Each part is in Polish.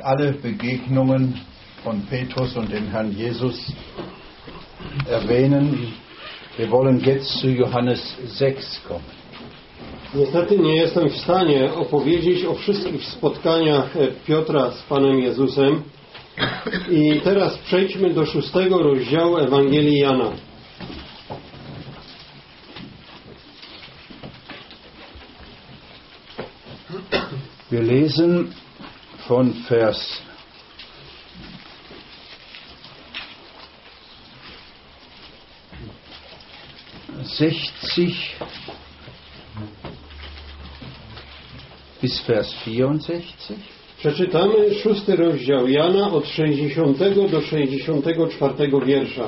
alle Begegnungen von Petrus und dem Herrn Jesus erwähnen. Wir wollen jetzt zu Johannes 6 kommen. Niestety nie jestem w stanie opowiedzieć o wszystkich spotkaniach Piotra z Panem Jezusem. I teraz przejdźmy do 6 rozdziału Ewangelii Jana. Wir lesen von Vers 60 bis Vers 64. Przeczytamy 6 rozdział Jana od 60 do 64 wiersza.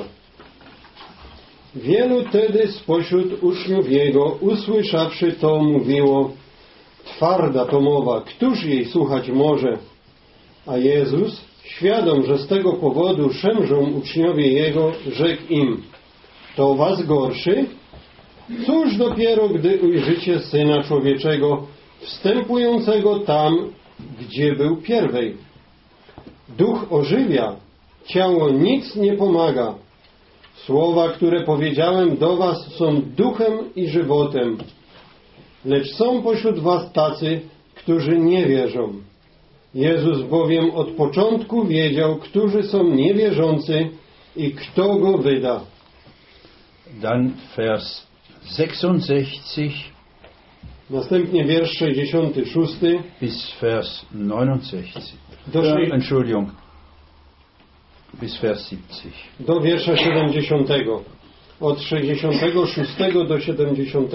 Wielu tedy spośród uczniów Jego, usłyszawszy to, mówiło: twarda to mowa, któż jej słuchać może? A Jezus, świadom, że z tego powodu szemrzą uczniowie Jego, rzekł im: to was gorszy? Cóż dopiero, gdy ujrzycie Syna Człowieczego, wstępującego tam, gdzie był pierwej. Duch ożywia, ciało nic nie pomaga. Słowa, które powiedziałem do was, są duchem i żywotem. Lecz są pośród was tacy, którzy nie wierzą. Jezus bowiem od początku wiedział, którzy są niewierzący i kto go wyda. Dann Vers 66 Następnie wiersz 66 bis Vers 69. Entschuldigung, bis Vers 70. Do wiersza 70. Od 66 do 70.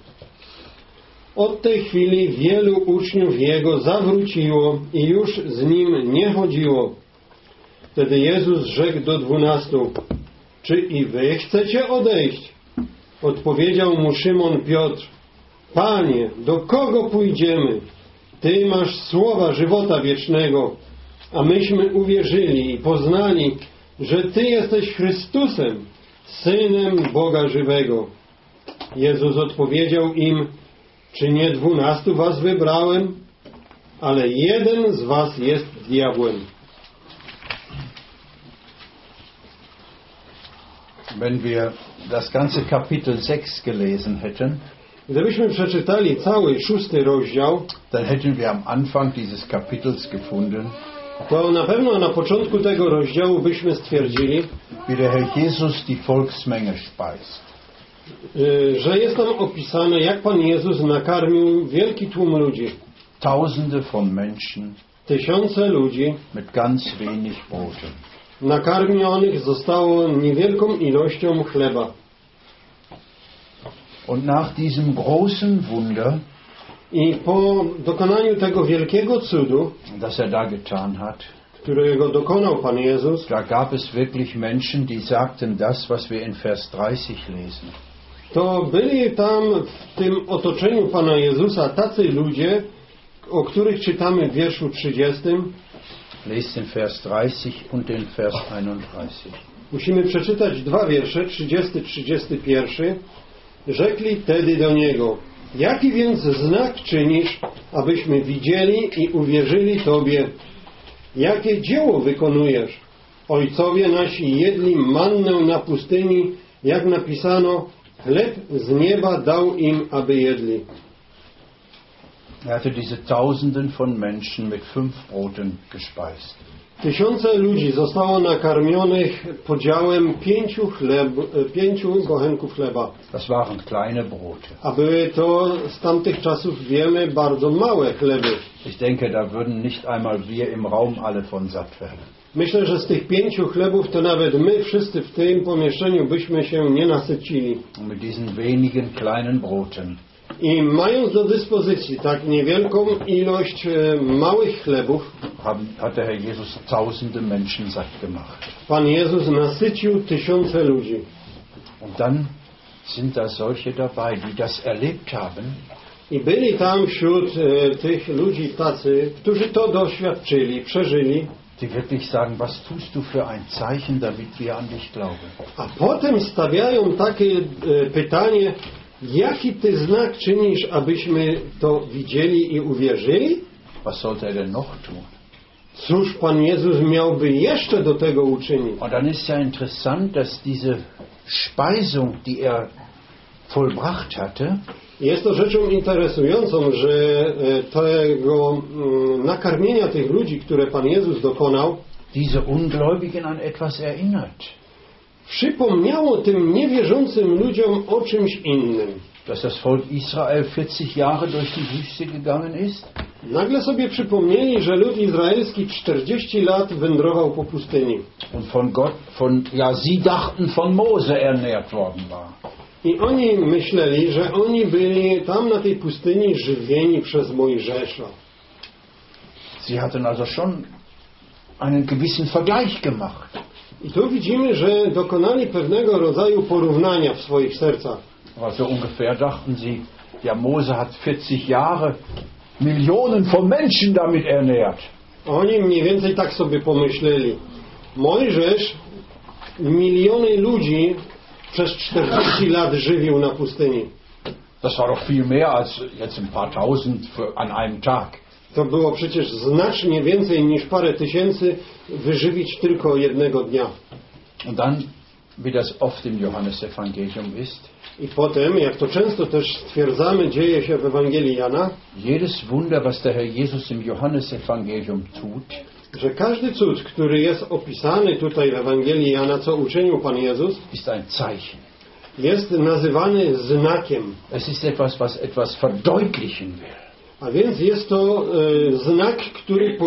Od tej chwili wielu uczniów Jego zawróciło i już z Nim nie chodziło. Wtedy Jezus rzekł do 12: czy i wy chcecie odejść? Odpowiedział mu Szymon Piotr: Panie, do kogo pójdziemy? Ty masz słowa żywota wiecznego, a myśmy uwierzyli i poznali, że Ty jesteś Chrystusem, Synem Boga żywego. Jezus odpowiedział im: czy nie 12 was wybrałem? Ale jeden z was jest diabłem. Wenn wir das ganze Kapitel 6 gelesen hätten, Gdybyśmy przeczytali cały 6 rozdział, dann hätten wir am Anfang dieses Kapitels gefunden, to na pewno na początku tego rozdziału byśmy stwierdzili, wie der Herr Jesus die Volksmenge speist. Że jest tam opisane, jak Pan Jezus nakarmił wielki tłum ludzi. Tausende von Menschen Tysiące ludzi mit ganz wenig Broten. nakarmionych zostało niewielką ilością chleba. Und nach diesem großen Wunder, I po dokonaniu tego wielkiego cudu, das er da getan hat, którego dokonał Pan Jezus, da gab es wirklich Menschen, die sagten das, was wir in Vers 30 lesen. to byli tam w tym otoczeniu Pana Jezusa tacy ludzie, o których czytamy w wierszu 30. Lest den Vers 30 und den Vers 31. Musimy przeczytać 2 wiersze, 30-31. Rzekli tedy do Niego: jaki więc znak czynisz, abyśmy widzieli i uwierzyli Tobie? Jakie dzieło wykonujesz? Ojcowie nasi jedli mannę na pustyni, jak napisano: chleb z nieba dał im, aby jedli. Er hatte diese Tausenden von Menschen mit 5 Broten gespeist. Tysiące ludzi zostało nakarmionych podziałem 5 bochenków chleba. Das waren kleine Brote. A były to z tamtych czasów, wiemy, bardzo małe chleby. Ich denke, da würden nicht einmal wir im Raum alle von satt werden. Myślę, że z tych 5 chlebów to nawet my wszyscy w tym pomieszczeniu byśmy się nie nasycili. Und mit diesen wenigen kleinen Broten I mając do dyspozycji tak niewielką ilość małych chlebów, hat der Herr Jesus tausende Menschen satt gemacht. Pan Jezus nasycił tysiące ludzi. Und dann sind da solche dabei, die das erlebt haben. I byli tam wśród tych ludzi tacy, którzy to doświadczyli, przeżyli. Die wirklich sagen, was tust du für ein Zeichen, damit wir an dich glauben? A potem stawiają takie pytanie: jaki Ty znak czynisz, abyśmy to widzieli i uwierzyli? Was sollte er denn noch tun? Cóż Pan Jezus miałby jeszcze do tego uczynić? Und dann ist ja interessant, dass diese Speisung, die er vollbracht hatte, Jest to rzeczą interesującą, że tego nakarmienia tych ludzi, które Pan Jezus dokonał, diese Ungläubigen an etwas erinnert. przypomniało tym niewierzącym ludziom o czymś innym. Dass das Volk Israel 40 Jahre durch die Wüste gegangen ist Nagle sobie przypomnieli, że lud izraelski 40 lat wędrował po pustyni. und sie dachten, von Mose ernährt worden war. I oni myśleli, że oni byli tam na tej pustyni żywieni przez Mojżesza. Sie hatten also schon einen gewissen Vergleich gemacht. I tu widzimy, że dokonali pewnego rodzaju porównania w swoich sercach. Aber so ungefähr dachten sie, ja, Mose hat 40 Jahre Millionen von Menschen damit ernährt. Oni mniej więcej tak sobie pomyśleli. Mojżesz miliony ludzi przez 40 lat żywił na pustyni. Das war doch viel mehr als jetzt ein paar tausend an einem Tag. To było przecież znacznie więcej niż parę tysięcy wyżywić tylko jednego dnia. Und dann, wie das oft im Johannesevangelium ist, I potem, jak to często też stwierdzamy, dzieje się w Ewangelii Jana, jedes Wunder, was der Herr Jesus im Johannesevangelium tut, że każdy cud, który jest opisany tutaj w Ewangelii Jana, co uczynił Pan Jezus, ist ein Zeichen. jest nazywany znakiem. Es ist etwas, was etwas verdeutlichen will. A więc jest to znak, który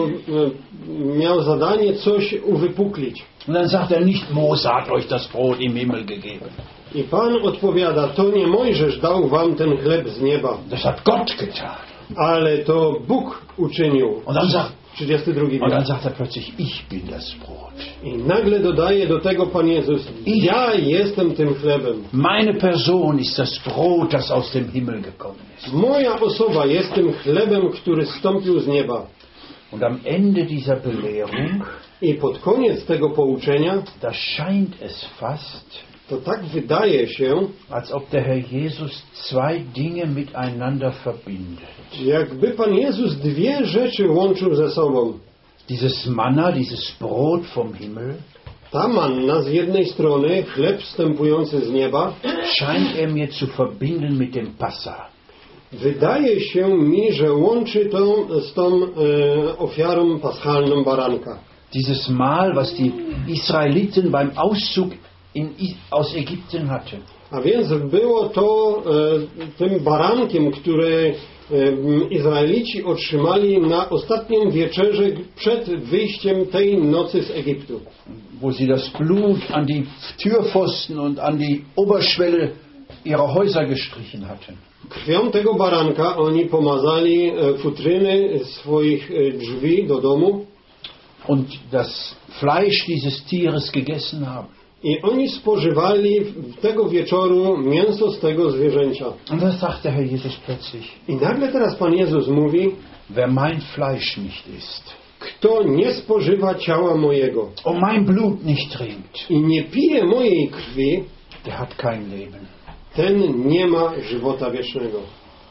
miał zadanie coś uwypuklić. Und dann sagt er nicht, Mose hat euch das Brot im Himmel gegeben. I Pan odpowiada, to nie Mojżesz dał wam ten chleb z nieba, Das hat Gott getan. ale to Bóg uczynił. Und dann sagt, 32 und dann wiersz. sagt er plötzlich, ich bin das Brot. I nagle dodaje do tego Pan Jezus, ja jestem tym chlebem. Meine Person ist das Brot, das aus dem Himmel gekommen ist. Moja osoba jest tym chlebem, który zstąpił z nieba. Und am Ende dieser Belehrung, I pod koniec tego pouczenia, da scheint es fast, to tak wydaje się, als ob der Herr Jesus zwei Dinge miteinander verbindet. jakby Pan Jezus dwie rzeczy łączył ze sobą. Dieses Manna, dieses Brot vom Himmel, Ta manna z jednej strony, chleb wstępujący z nieba, scheint er mir zu verbinden mit dem Passa. wydaje się mi, że łączy to z tą ofiarą paschalną baranka. Dieses Mahl, was die Israeliten beim Auszug aus Ägypten hatten. A więc było to tym barankiem, który Izraelici otrzymali na ostatnią wieczerzę przed wyjściem tej nocy z Egiptu. Wo sie das Blut an die Türpfosten und an die Oberschwelle ihrer Häuser gestrichen hatten. Krwią tego baranka oni pomazali futryny swoich drzwi do domu. Und das Fleisch dieses Tieres gegessen haben. I oni spożywali tego wieczoru mięso z tego zwierzęcia. Und dann sagt der Herr Jesus plötzlich, I nagle teraz Pan Jezus mówi, wer mein Fleisch nicht isst kto nie spożywa ciała mojego und mein Blut nicht trinkt, i nie pije mojej krwi, der hat kein Leben. ten nie ma żywota wiecznego.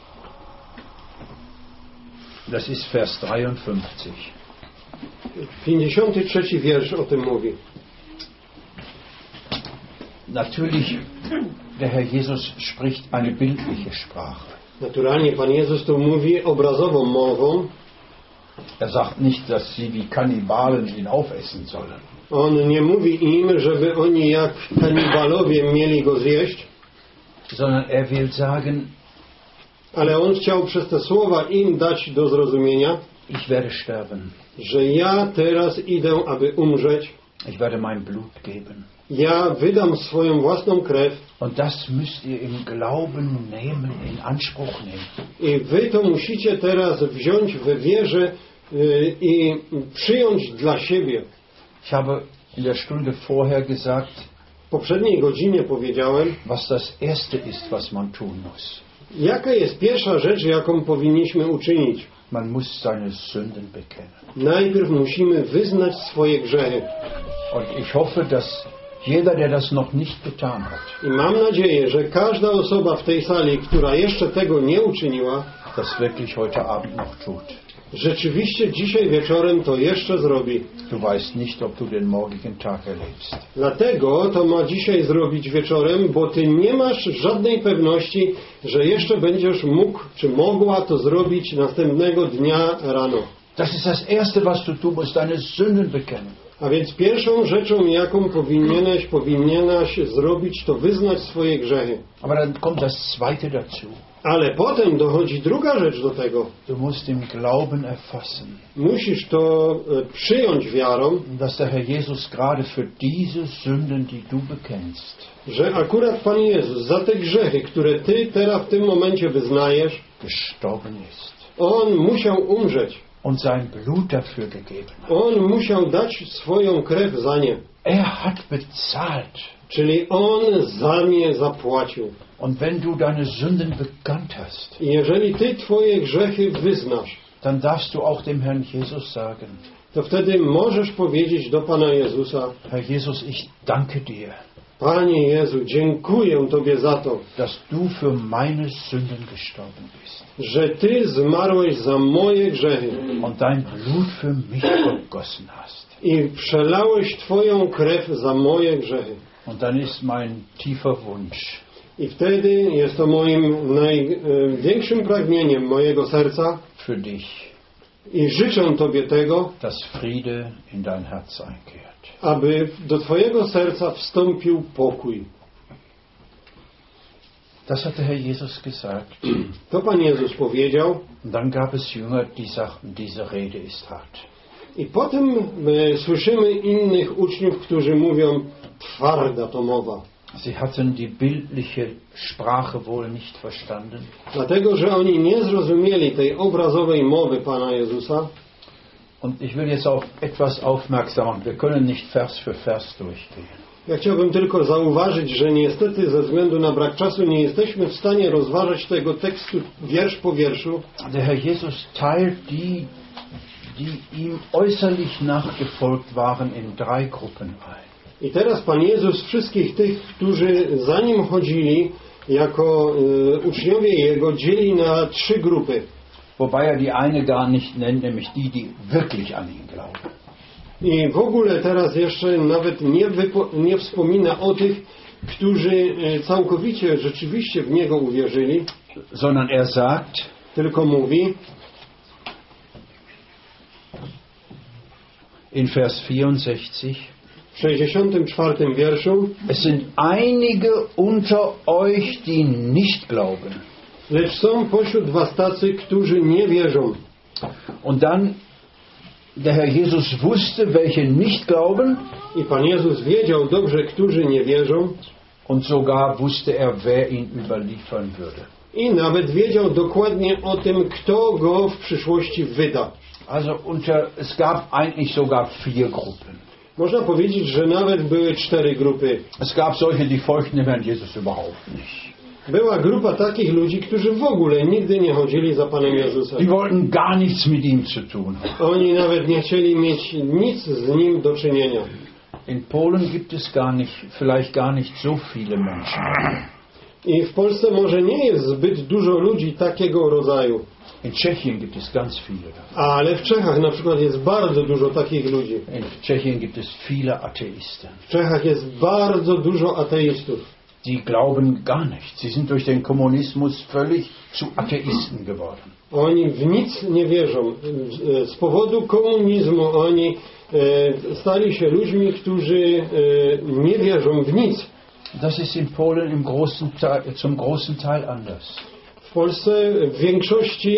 Das ist Vers 53. 53 wiersz o tym mówi. Natürlich, der Herr Jesus spricht eine bildliche Sprache. Naturalnie Pan Jezus tu mówi obrazową mową. Er sagt nicht, dass sie wie Kannibalen ihn aufessen sollen. On nie mówi im, żeby oni jak kanibalowie mieli go zjeść, Sondern er will sagen, ale on chciał przez te słowa im dać do zrozumienia, ich werde sterben. że ja teraz idę, aby umrzeć. Ich werde mein Blut geben. Ja wydam swoją własną krew Und das müsst ihr im Glauben nehmen, in Anspruch nehmen. i wy to musicie teraz wziąć we wierze i przyjąć dla siebie. Ich habe in der Stunde vorher gesagt, W poprzedniej godzinie powiedziałem, was das Erste ist, was man tun muss. jaka jest pierwsza rzecz, jaką powinniśmy uczynić. Man muss seine Sünden bekennen. Najpierw musimy wyznać swoje grzechy. Und ich hoffe, dass jeder, der das noch nicht getan hat, I mam nadzieję, że każda osoba w tej sali, która jeszcze tego nie uczyniła, das wirklich heute Abend noch tut. rzeczywiście dzisiaj wieczorem to jeszcze zrobi. Du weißt nicht, ob du den morgigen Tag erlebst. Dlatego to ma dzisiaj zrobić wieczorem, bo ty nie masz żadnej pewności, że jeszcze będziesz mógł czy mogła to zrobić następnego dnia rano. Das ist das Erste, was du tun musst, deine Sünden bekennen. A więc pierwszą rzeczą, jaką powinieneś zrobić, to wyznać swoje grzechy. Aber dann kommt das Zweite dazu. Ale potem dochodzi druga rzecz do tego. Du musst im Glauben erfassen, Musisz to przyjąć wiarą, dass der Herr Jesus gerade für diese Sünden, die du bekennst, że akurat Pan Jezus za te grzechy, które ty teraz w tym momencie wyznajesz, gestorben ist On musiał umrzeć. und sein Blut dafür gegeben hat. On musiał dać swoją krew za nie. Er hat bezahlt. Czyli On za nie zapłacił. Und wenn du deine Sünden bekannt hast, I jeżeli ty twoje grzechy wyznasz, dann darfst du auch dem Herrn Jesus sagen, to wtedy możesz powiedzieć do Pana Jezusa: Herr Jesus, ich danke dir, Panie Jezu, dziękuję Tobie za to, dass du für meine Sünden gestorben bist że Ty zmarłeś za moje grzechy und dein Blut für mich vergossen hast. i przelałeś Twoją krew za moje grzechy. Und dann ist mein tiefer Wunsch, I wtedy jest to moim największym pragnieniem mojego serca für dich, i życzę Tobie tego, dass Friede in dein Herz einkehrt. aby do Twojego serca wstąpił pokój. Das hat der Herr Jesus gesagt. To Pan Jezus powiedział. Und dann gab es Jünger, die sagten, diese Rede ist hart. I potem słyszymy innych uczniów, którzy mówią: twarda to mowa. Sie hatten die bildliche Sprache wohl nicht verstanden. Dlatego, że oni nie zrozumieli tej obrazowej mowy Pana Jezusa. Und ich will jetzt auf etwas aufmerksam machen. Wir können nicht Vers für Vers durchgehen. Ja chciałbym tylko zauważyć, że niestety ze względu na brak czasu nie jesteśmy w stanie rozważać tego tekstu wiersz po wierszu. Der Herr Jesus teilt die ihm äußerlich nachgefolgt waren, in 3 Gruppen ein. I teraz Pan Jezus wszystkich tych, którzy za Nim chodzili jako uczniowie Jego, dzieli na 3 grupy. Wobei er die eine gar nicht nennt, nämlich die wirklich an ihn glauben. I w ogóle teraz jeszcze nawet nie wspomina o tych, którzy całkowicie, rzeczywiście w Niego uwierzyli, Sondern er sagt, tylko mówi in Vers 64, w 64 wierszu: es sind einige unter euch, die nicht glauben. lecz są pośród was tacy, którzy nie wierzą. Und dann, der Herr Jesus wusste, welche nicht glauben, I Pan Jezus wiedział dobrze, którzy nie wierzą, und sogar wusste er, wer ihn überliefern würde. i nawet wiedział dokładnie o tym, kto go w przyszłości wyda. Also es gab eigentlich sogar 4 Gruppen. Można powiedzieć, że nawet były 4 grupy. Es gab solche, die folgten dem Herrn Jesus überhaupt nicht. Była grupa takich ludzi, którzy w ogóle nigdy nie chodzili za Panem Jezusem. Die wollten gar nichts mit ihm zu tun haben. Oni nawet nie chcieli mieć nic z Nim do czynienia. In Polen gibt es vielleicht gar nicht so viele Menschen. I w Polsce może nie jest zbyt dużo ludzi takiego rodzaju. In Tschechien gibt es ganz viele. Ale w Czechach na przykład jest bardzo dużo takich ludzi. In Tschechien gibt es viele Atheisten. W Czechach jest bardzo dużo ateistów. Die glauben gar nicht. Sie sind durch den Kommunismus völlig zu Atheisten geworden. Oni w nic nie wierzą. Z powodu komunizmu oni stali się ludźmi, którzy nie wierzą w nic. Das ist in Polen zum großen Teil anders. W Polsce w większości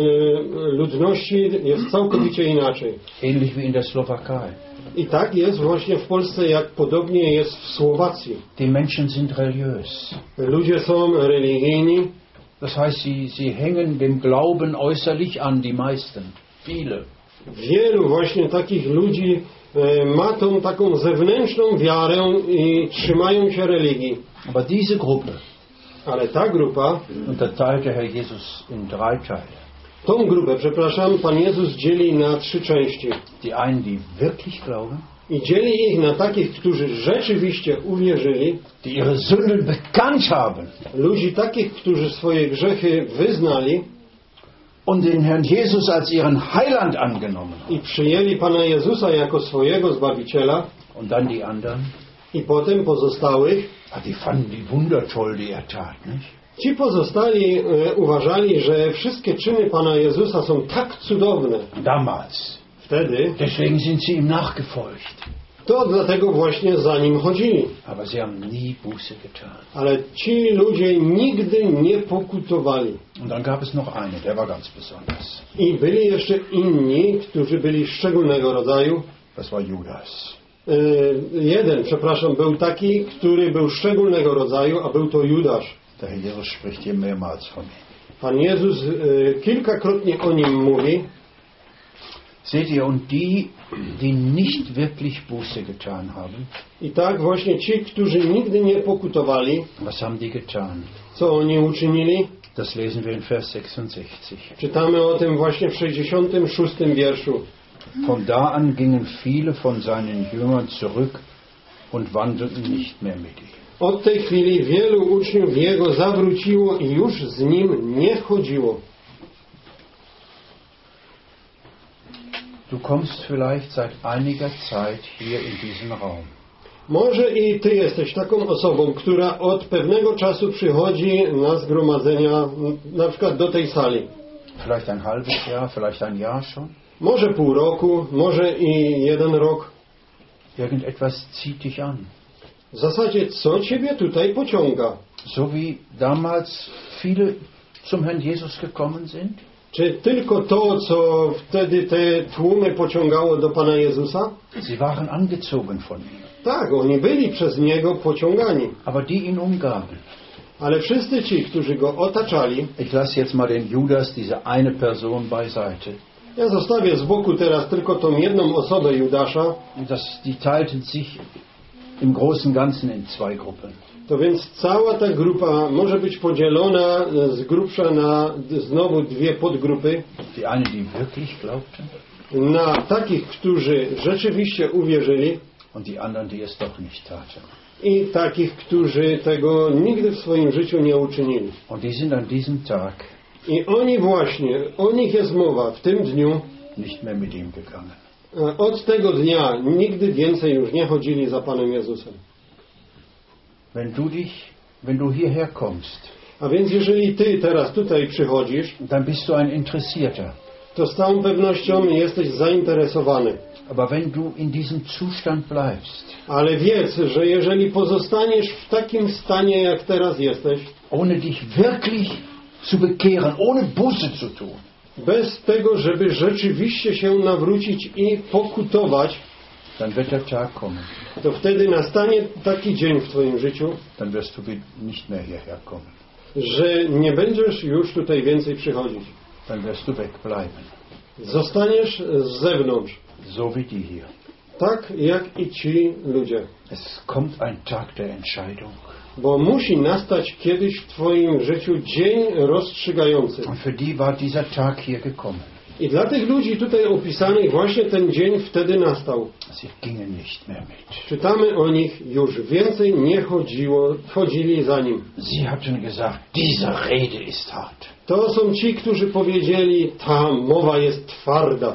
ludności jest całkowicie inaczej. Ähnlich wie in der Slowakei. I tak jest właśnie w Polsce, jak podobnie jest w Słowacji. Die Menschen sind religiös. Ludzie są religijni. Das heißt, sie hängen dem Glauben äußerlich an, die meisten. Viele. Wielu właśnie takich ludzi ma tą taką zewnętrzną wiarę i trzymają się religii. Aber diese Gruppe Ale ta grupa, unterteilte Herr Jesus in 3 Teile. tą grupę, Pan Jezus dzieli na 3 części. Die einen, die wirklich glauben, I dzieli ich na takich, którzy rzeczywiście uwierzyli, die ihre Sünden bekannt haben, ludzi takich, którzy swoje grzechy wyznali, und den Herrn Jesus als ihren Heiland angenommen haben. i przyjęli Pana Jezusa jako swojego Zbawiciela, Und dann die anderen, i potem pozostałych, die fanden die Wunder toll, die er tat, nicht? ci pozostali uważali, że wszystkie czyny Pana Jezusa są tak cudowne. Damals. Wtedy Deswegen sind sie ihm nachgefolgt. to dlatego właśnie za Nim chodzili. Aber sie haben nie Buße getan. Ale ci ludzie nigdy nie pokutowali. Und dann gab es noch einen, der war ganz besonders. I byli jeszcze inni, którzy byli szczególnego rodzaju. Das war Judas. Jeden, był taki, który był szczególnego rodzaju, a był to Judasz. Der Herr Jesus spricht hier mehrmals von ihm. Pan Jezus kilkakrotnie o nim mówi. Seht ihr, und die nicht wirklich Buße getan haben, I tak właśnie ci, którzy nigdy nie pokutowali, was haben die getan? co oni uczynili? Das lesen wir in Vers 66. Czytamy o tym właśnie w 66 wierszu. Von da an gingen viele von seinen Jüngern zurück und wandelten nicht mehr mit ihm. Od tej chwili wielu uczniów Jego zawróciło i już z Nim nie chodziło. Du kommst vielleicht seit einiger Zeit hier in diesen Raum. Może i Ty jesteś taką osobą, która od pewnego czasu przychodzi na zgromadzenia, na przykład do tej sali. Vielleicht ein halbes Jahr, vielleicht ein Jahr schon. Może pół roku, może i 1 rok. Irgendetwas zieht dich an. W zasadzie, co Ciebie tutaj pociąga? So wie damals viele zum Herrn Jesus gekommen sind. Czy tylko to, co wtedy te tłumy pociągało do Pana Jezusa? Sie waren angezogen von ihm. Tak, oni byli przez Niego pociągani. Aber die ihn umgaben. Ale wszyscy ci, którzy Go otaczali, Ich lasse jetzt mal den Judas, diese eine Person beiseite. ja zostawię z boku teraz tylko tą jedną osobę Judasza, Die teilten sich im großen Ganzen in 2 Gruppen. to więc cała ta grupa może być podzielona z grubsza na znowu 2 podgrupy. Die eine, die wirklich glaubten, Na takich, którzy rzeczywiście uwierzyli und die anderen, die es doch nicht taten. i takich, którzy tego nigdy w swoim życiu nie uczynili. Und die sind an diesem Tag I oni właśnie, o nich jest mowa w tym dniu. nicht mehr mit ihm gegangen. Od tego dnia nigdy więcej już nie chodzili za Panem Jezusem. Wenn du hierher kommst, A więc jeżeli Ty teraz tutaj przychodzisz, dann bist du ein Interessierter. to z całą pewnością jesteś zainteresowany. Aber wenn du in diesem Zustand bleibst, Ale wiedz, że jeżeli pozostaniesz w takim stanie, jak teraz jesteś, ohne dich wirklich zu bekehren, ohne Buße zu tun, bez tego, żeby rzeczywiście się nawrócić i pokutować, dann wird der Tag kommen. to wtedy nastanie taki dzień w Twoim życiu, Dann wirst du nicht mehr hierher kommen. że nie będziesz już tutaj więcej przychodzić. Dann wirst du wegbleiben. Zostaniesz z zewnątrz, So wie die hier. tak jak i ci ludzie. Es kommt ein Tag der Entscheidung. Bo musi nastać kiedyś w Twoim życiu dzień rozstrzygający. Und für die war dieser Tag hier gekommen. I dla tych ludzi tutaj opisanych właśnie ten dzień wtedy nastał. Sie gingen nicht mehr mit. Czytamy o nich, już więcej nie chodzili za nim. Sie hatten gesagt, diese Rede ist hart. To są ci, którzy powiedzieli, ta mowa jest twarda.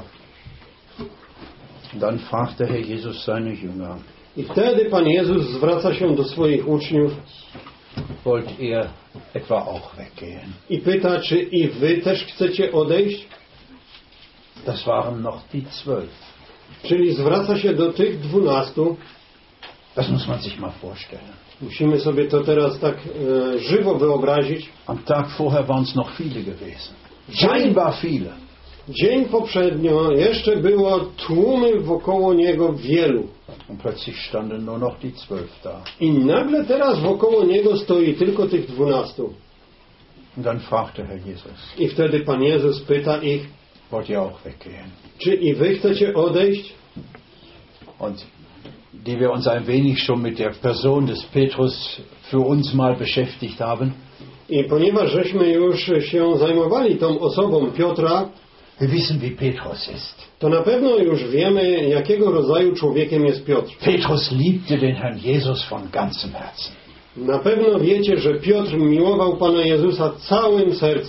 Dann fragte Herr Jesus seine Jünger, I wtedy Pan Jezus zwraca się do swoich uczniów wollt ihr etwa auch weggehen? i pyta, czy i wy też chcecie odejść? Das waren noch die 12. Czyli zwraca się do tych 12. Das muss man sich mal vorstellen. Musimy sobie to teraz tak żywo wyobrazić. Am Tag vorher waren es noch viele gewesen. Scheinbar viele. Dzień poprzednio jeszcze było tłumy wokoło Niego wielu. Und plötzlich standen nur noch die 12 da. I nagle teraz wokoło Niego stoi tylko tych 12. Und dann fragte Herr Jesus, I wtedy Pan Jezus pyta ich, wollt ihr auch weggehen? czy i wy chcecie odejść? Und die wir uns ein wenig schon mit der Person des Petrus für uns mal beschäftigt haben, I ponieważ żeśmy już się zajmowali tą osobą Piotra, wir wissen, wie Petrus ist. to na pewno już wiemy, jakiego rodzaju człowiekiem jest Piotr. Petrus liebte den Herrn Jesus von ganzem Herzen. Na pewno wiecie, że Piotr miłował Pana Jezusa całym sercem.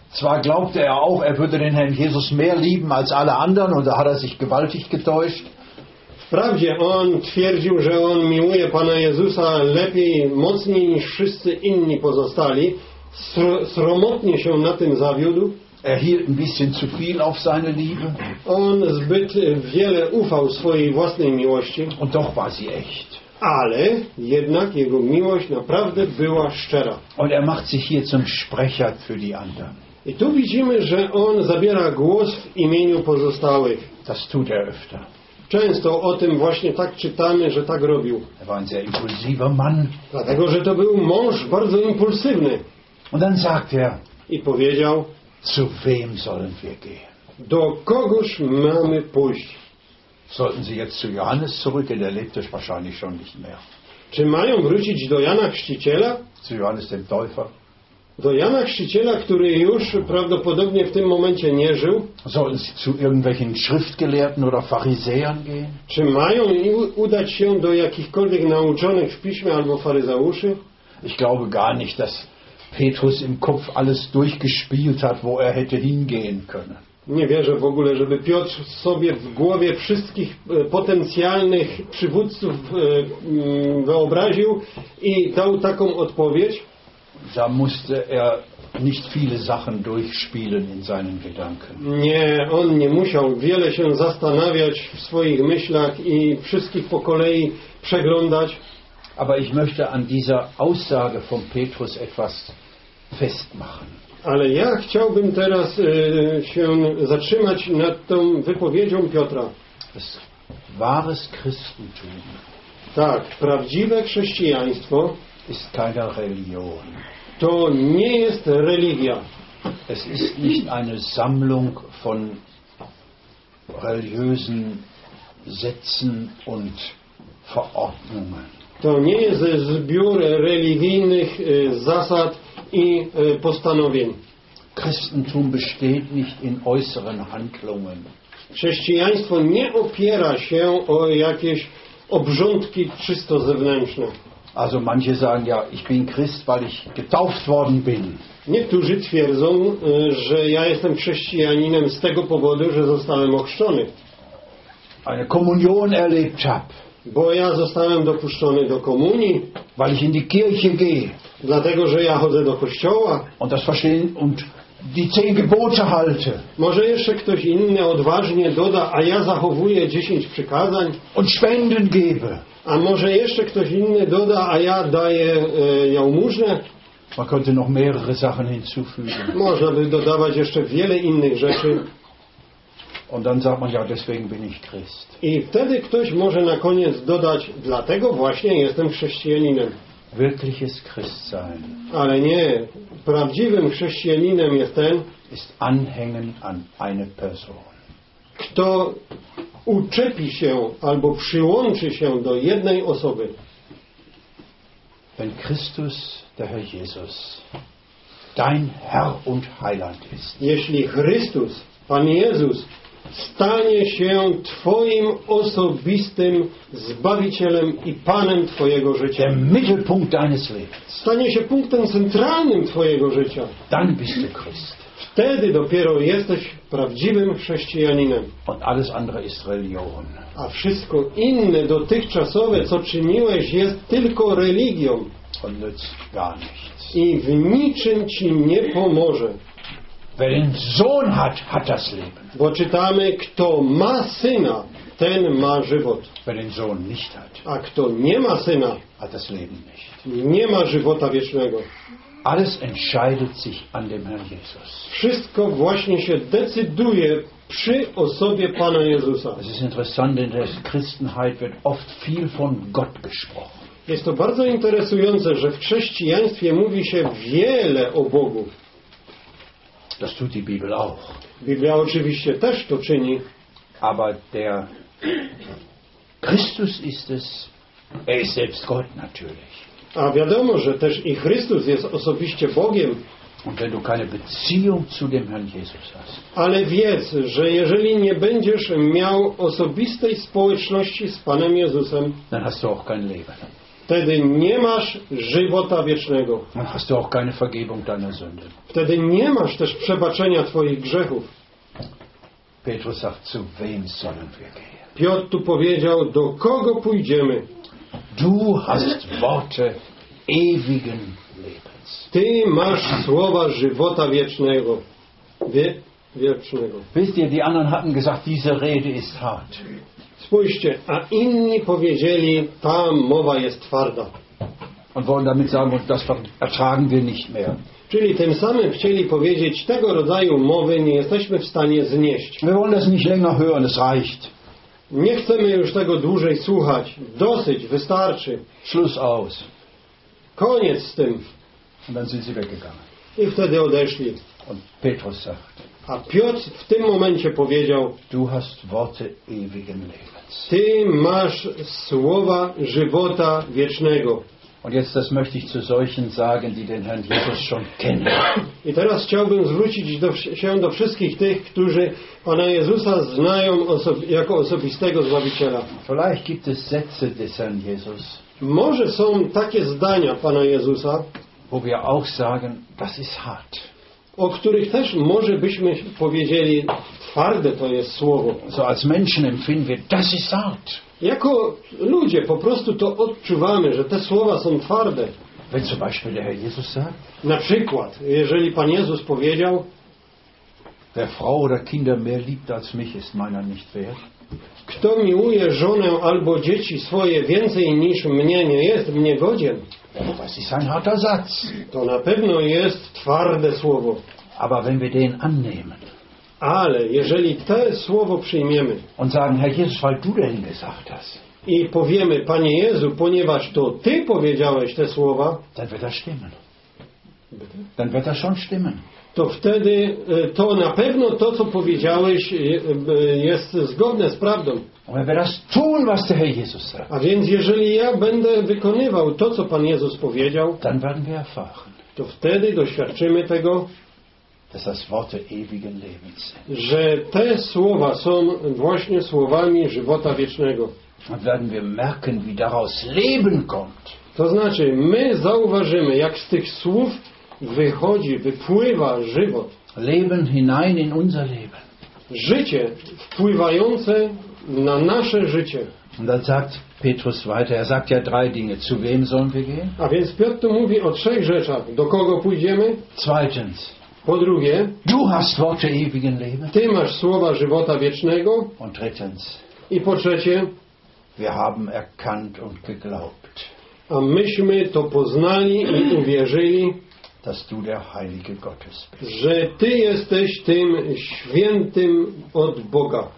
Zwar glaubte er auch, er würde den Herrn Jesus mehr lieben als alle anderen und da hat er sich gewaltig getäuscht. Wprawdzie on twierdził, że on miłuje Pana Jezusa lepiej, mocniej niż wszyscy inni pozostali. Sromotnie się na tym zawiódł. Er hielt ein bisschen zu viel auf seine Liebe. On zbyt wiele ufał swojej własnej miłości. Und doch war sie echt. Ale jednak jego miłość naprawdę była szczera. Und er macht sich hier zum Sprecher für die anderen. I tu widzimy, że on zabiera głos w imieniu pozostałych. Das tut er öfter. Często o tym właśnie tak czytamy, że tak robił. Er war ein sehr impulsiver Mann. Dlatego, że to był mąż bardzo impulsywny. Und dann sagt er, I powiedział, zu wem sollen wir gehen? do kogoż mamy pójść? Sollten Sie jetzt zu Johannes zurückgehen? Der lebt es wahrscheinlich schon nicht mehr. Czy mają wrócić do Jana Chrzciciela? Zu Johannes dem Täufer? Do Jana Chrzciciela, który już prawdopodobnie w tym momencie nie żył? Sollten Sie zu irgendwelchen Schriftgelehrten oder Pharisäern gehen? Czy mają udać się do jakichkolwiek nauczonych w piśmie albo faryzeuszy? Ich glaube gar nicht, dass Petrus im Kopf alles durchgespielt hat, wo er hätte hingehen können. Nie wierzę w ogóle, żeby Piotr sobie w głowie wszystkich potencjalnych przywódców wyobraził i dał taką odpowiedź. Da musste er nicht viele Sachen durchspielen in seinen Gedanken. Nie, on nie musiał wiele się zastanawiać w swoich myślach i wszystkich po kolei przeglądać. Aber ich möchte an dieser Aussage von Petrus etwas festmachen. Ale ja chciałbym teraz się zatrzymać nad tą wypowiedzią Piotra. Das wahres Christentum Tak, prawdziwe chrześcijaństwo ist keine Religion. to nie jest religia. Es ist nicht eine Sammlung von religiösen Sätzen und Verordnungen. To nie jest zbiór religijnych zasad i postanowień. Christentum besteht nicht in äußeren Handlungen. Chrześcijaństwo nie opiera się o jakieś obrządki czysto zewnętrzne. Also manche sagen ja, ich bin Christ, weil ich getauft worden bin. Niektórzy twierdzą, że ja jestem chrześcijaninem z tego powodu, że zostałem ochrzczony. Eine Kommunion erlebt habe. Bo ja zostałem dopuszczony do komunii. Weil ich in die Kirche gehe. Dlatego, że ja chodzę do kościoła. Und das verstehen und die 10 Gebote halte. Może jeszcze ktoś inny odważnie doda, a ja zachowuję 10 przykazań. Und Spenden gebe. A może jeszcze ktoś inny doda, a ja daję jałmużnę. Man könnte noch mehrere Sachen hinzufügen. Można by dodawać jeszcze wiele innych rzeczy. Und dann sagt man, ja, deswegen bin ich Christ. I wtedy ktoś może na koniec dodać, dlatego właśnie jestem chrześcijaninem. Wirkliches Christsein Ale nie, prawdziwym chrześcijaninem jest ten, ist Anhängen an eine Person. kto uczepi się albo przyłączy się do jednej osoby. Wenn Christus, der Herr Jesus, dein Herr und Heiland ist, Jeśli Chrystus, Pan Jezus, stanie się Twoim osobistym Zbawicielem i Panem Twojego życia, der Mittelpunkt deines Lebens, stanie się punktem centralnym Twojego życia, dann bist du Christ. wtedy dopiero jesteś prawdziwym chrześcijaninem. Und alles andere ist Religion. A wszystko inne dotychczasowe, co czyniłeś, jest tylko religią Und nützt gar nichts. i w niczym Ci nie pomoże. Wer den Sohn hat, hat das Leben. Bo czytamy, kto ma Syna, ten ma żywot. Wer den Sohn nicht hat, A kto nie ma Syna, hat das Leben nicht. nie ma żywota wiecznego. Alles entscheidet sich an dem Herrn Jesus. Wszystko właśnie się decyduje przy osobie Pana Jezusa. Es ist interessant, in der Christenheit wird oft viel von Gott gesprochen. Jest to bardzo interesujące, że w chrześcijaństwie mówi się wiele o Bogu. Das tut die Bibel auch. Biblia oczywiście też to czyni, Aber der Christus ist es, er ist selbst Gott natürlich. a wiadomo, że też i Chrystus jest osobiście Bogiem. Und wenn du keine Beziehung zu dem Herrn Jesus hast, Ale wiedz, że jeżeli nie będziesz miał osobistej społeczności z Panem Jezusem, dann hast du auch kein Leben. wtedy nie masz żywota wiecznego. Dann hast du auch keine Vergebung deiner Sünden. Wtedy nie masz też przebaczenia twoich grzechów. Petrus sagt, zu wem sollen wir gehen? Piotr tu powiedział, do kogo pójdziemy? Du hast Worte ewigen Lebens. Ty masz słowa żywota wiecznego. Wiecznego. Wisst ihr, die anderen hatten gesagt, diese Rede ist hart. Spójrzcie, a inni powiedzieli, ta mowa jest twarda. Und wollen damit sagen, und das ertragen wir nicht mehr. Czyli tym samym chcieli powiedzieć, tego rodzaju mowy nie jesteśmy w stanie znieść. Wir wollen das nicht länger hören, es reicht. Nie chcemy już tego dłużej słuchać. Dosyć, wystarczy. Schluss aus. Koniec z tym. Und dann sind sie weggegangen. I wtedy odeszli. Und Petrus sagt, A Piotr w tym momencie powiedział, du hast Worte ewigen Lebens. ty masz słowa żywota wiecznego. Und jetzt, das möchte ich zu solchen sagen, die den Herrn Jesus schon kennen. I teraz chciałbym zwrócić się do wszystkich tych, którzy Pana Jezusa znają jako osobistego Zbawiciela. Vielleicht gibt es Sätze des Herrn Jesus, Może są takie zdania Pana Jezusa, wo wir auch sagen, das ist hart. o których też może byśmy powiedzieli, twarde to jest słowo. So als Menschen empfinden wir, das ist hart. Jako ludzie po prostu to odczuwamy, że te słowa są twarde. Wenn zum Beispiel der Herr Jesus sagt, Na przykład, jeżeli Pan Jezus powiedział, wer Frau oder Kinder mehr liebt als mich, ist meiner nicht wert. kto miłuje żonę albo dzieci swoje więcej niż mnie, nie jest mnie godzien. Das ist ein harter Satz. To na pewno jest twarde słowo. Aber wenn wir den annehmen Ale jeżeli te słowo przyjmiemy und sagen, Herr Jesus, weil du denn gesagt hast, i powiemy, Panie Jezu, ponieważ to Ty powiedziałeś te słowa, dann wird das stimmen. Dann wird das schon stimmen. to wtedy to na pewno to, co powiedziałeś, jest zgodne z prawdą. Und wenn wir das tun, was der Herr Jesus sagt, A więc jeżeli ja będę wykonywał to, co Pan Jezus powiedział, dann werden wir erfahren, to wtedy doświadczymy tego, dass das Worte ewigen Lebens sind. że te słowa są właśnie słowami żywota wiecznego. Dann werden wir merken, wie daraus Leben kommt. To znaczy, my zauważymy, jak z tych słów wypływa żywot. Leben hinein in unser Leben. Życie wpływające na nasze życie. Und dann sagt Petrus weiter, sagt ja 3 Dinge. Zu wem sollen wir gehen? A więc Piotr tu mówi o 3 rzeczach. Do kogo pójdziemy? Zweitens, Po drugie, du hast Worte ewigen Lebens. Ty masz słowa żywota wiecznego. Und drittens, I po trzecie, wir haben erkannt und geglaubt, a myśmy to poznali i uwierzyli, dass du der Heilige Gottes bist. że Ty jesteś tym świętym od Boga.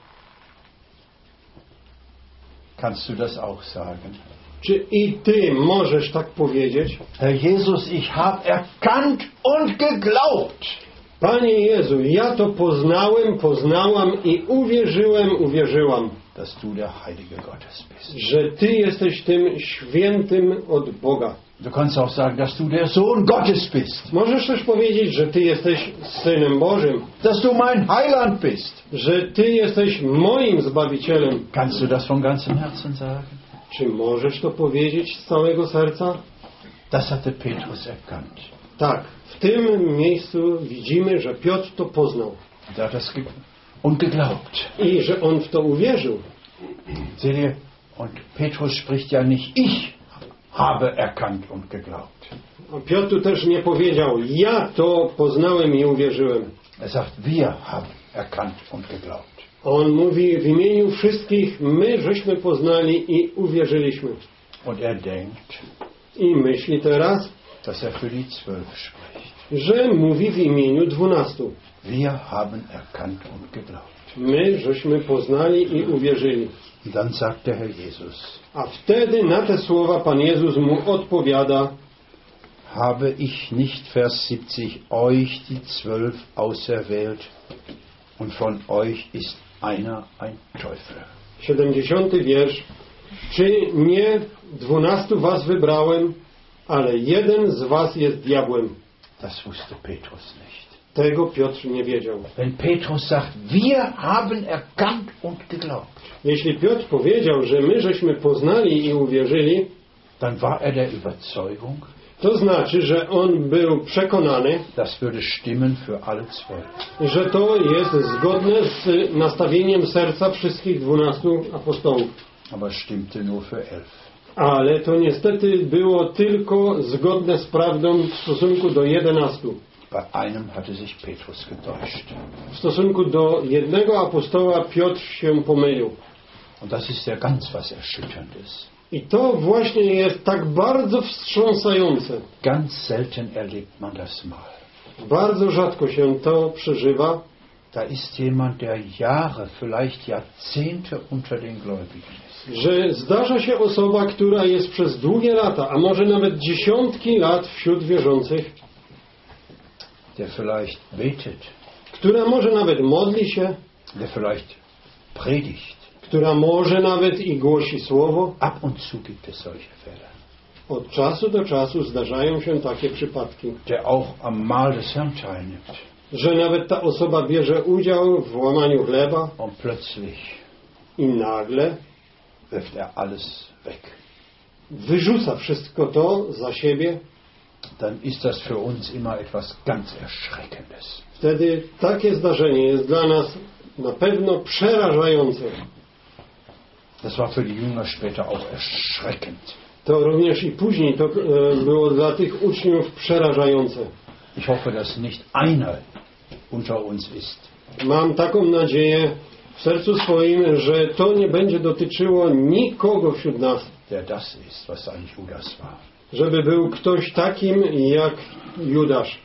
Kannst du das auch sagen? Czy i Ty możesz tak powiedzieć? Herr Jesus, ich habe erkannt und geglaubt, Panie Jezu, ja to poznałam i uwierzyłam, dass du der Heilige Gottes bist. że Ty jesteś tym świętym od Boga. Du kannst auch sagen, dass du der Sohn Gottes bist, Możesz też powiedzieć, że Ty jesteś Synem Bożym, dass du mein Heiland bist. że Ty jesteś moim Zbawicielem. Kannst du das von ganzem Herzen sagen? Czy możesz to powiedzieć z całego serca? Das hatte Petrus erkannt. Tak, w tym miejscu widzimy, że Piotr to poznał Und er hat das und geglaubt. i że on w to uwierzył. Seht ihr? Und Petrus spricht ja nicht, ich habe erkannt und geglaubt. A Piotr tu też nie powiedział, ja to poznałem i uwierzyłem. Er sagt, wir haben erkannt und geglaubt. On mówi w imieniu wszystkich, my żeśmy poznali i uwierzyliśmy. Und er denkt, I myśli teraz, dass er für die 12 spricht. że mówi w imieniu 12. Wir haben erkannt und geglaubt. My żeśmy poznali i uwierzyli. Und dann sagt der Herr Jesus, A wtedy na te słowa Pan Jezus mu odpowiada, habe ich nicht, Vers 70, euch die 12 auserwählt und von euch ist einer ein Teufel. 70 wiersz. Czy nie 12 was wybrałem, ale jeden z was jest diabłem? Das wusste Petrus nicht. Tego Piotr nie wiedział. Wenn Petrus sagt, wir haben erkannt und geglaubt, Jeśli Piotr powiedział, że my żeśmy poznali i uwierzyli, dann war er der Überzeugung, To znaczy, że on był przekonany, das würde stimmen für alle 12. że to jest zgodne z nastawieniem serca wszystkich 12 apostołów. Aber stimmte nur für 11. Ale to niestety było tylko zgodne z prawdą w stosunku do 11. Bei einem hatte sich Petrus getäuscht. W stosunku do jednego apostoła Piotr się pomylił. Und das ist ja ganz was Erschütterndes. I to właśnie jest tak bardzo wstrząsające. Ganz selten erlebt man das mal. Bardzo rzadko się to przeżywa. Da ist jemand, der Jahre, vielleicht Jahrzehnte unter den Gläubigen ist. Że zdarza się osoba, która jest przez długie lata, a może nawet dziesiątki lat wśród wierzących, Der vielleicht betet, która może nawet modli się, der vielleicht predigt. która może nawet i głosi słowo. Ab und zu gibt es solche Fälle. Od czasu do czasu zdarzają się takie przypadki, Der auch am Mahl des Herrn teilnimmt. że nawet ta osoba bierze udział w łamaniu chleba Und plötzlich i nagle wirft er alles weg. wyrzuca wszystko to za siebie. Dann ist das für uns immer etwas ganz Erschreckendes. Wtedy takie zdarzenie jest dla nas na pewno przerażające. Das war für die Jünger später auch erschreckend. To również i później to było dla tych uczniów przerażające. Ich hoffe, dass nicht einer unter uns ist, Mam taką nadzieję w sercu swoim, że to nie będzie dotyczyło nikogo wśród nas, der das ist, was eigentlich Judas war. żeby był ktoś takim jak Judasz.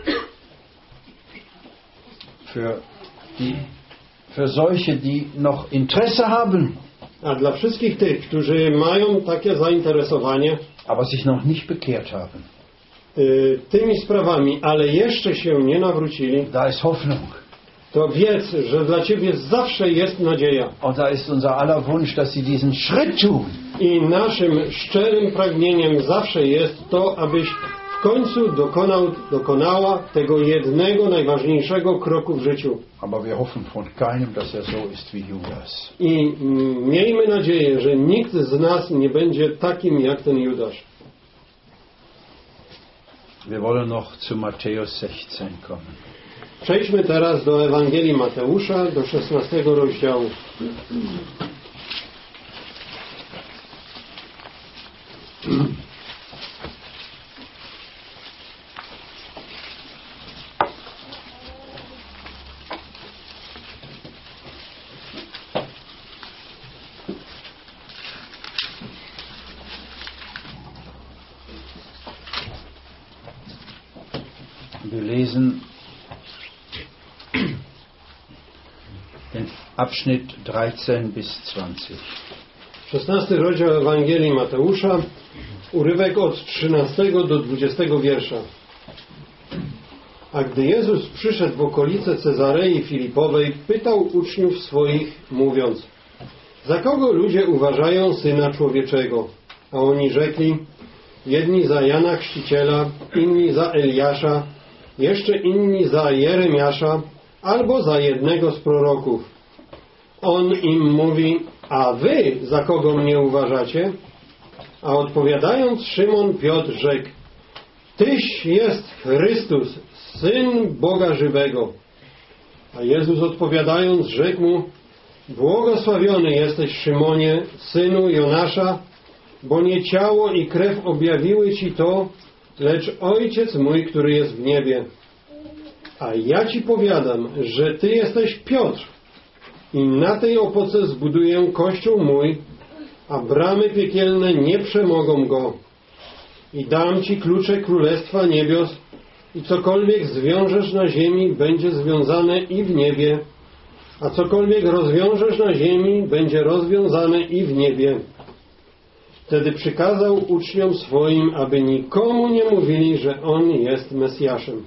Für solche, die noch Interesse haben, A dla wszystkich tych, którzy mają takie zainteresowanie aber sich noch nicht bekehrt haben, tymi sprawami, ale jeszcze się nie nawrócili, da ist Hoffnung. to wiedz, że dla ciebie zawsze jest nadzieja. Und da ist unser aller Wunsch, dass sie diesen Schritt tun. I naszym szczerym pragnieniem zawsze jest to, abyś w końcu dokonała tego jednego najważniejszego kroku w życiu. Aber wir hoffen von keinem, dass er so ist wie Judas. I miejmy nadzieję, że nikt z nas nie będzie takim jak ten Judasz. Wir wollen noch zu Matthäus 16 kommen. Przejdźmy teraz do Ewangelii Mateusza, do 16 rozdziału. Wir lesen den Abschnitt 13 bis 20. 16 rozdział Ewangelii Mateusza, urywek od 13 do 20 wiersza. A gdy Jezus przyszedł w okolice Cezarei Filipowej, pytał uczniów swoich, mówiąc: za kogo ludzie uważają Syna Człowieczego? A oni rzekli: jedni za Jana Chrzciciela, inni za Eliasza, jeszcze inni za Jeremiasza, albo za jednego z proroków. On im mówi: a wy za kogo mnie uważacie? A odpowiadając, Szymon Piotr rzekł: tyś jest Chrystus, Syn Boga żywego. A Jezus odpowiadając, rzekł mu: błogosławiony jesteś, Szymonie, synu Jonasza, bo nie ciało i krew objawiły ci to, lecz Ojciec mój, który jest w niebie. A ja ci powiadam, że ty jesteś Piotr i na tej opoce zbuduję kościół mój, a bramy piekielne nie przemogą go. I dam ci klucze Królestwa Niebios i cokolwiek zwiążesz na ziemi, będzie związane i w niebie, a cokolwiek rozwiążesz na ziemi, będzie rozwiązane i w niebie. Wtedy przykazał uczniom swoim, aby nikomu nie mówili, że On jest Mesjaszem.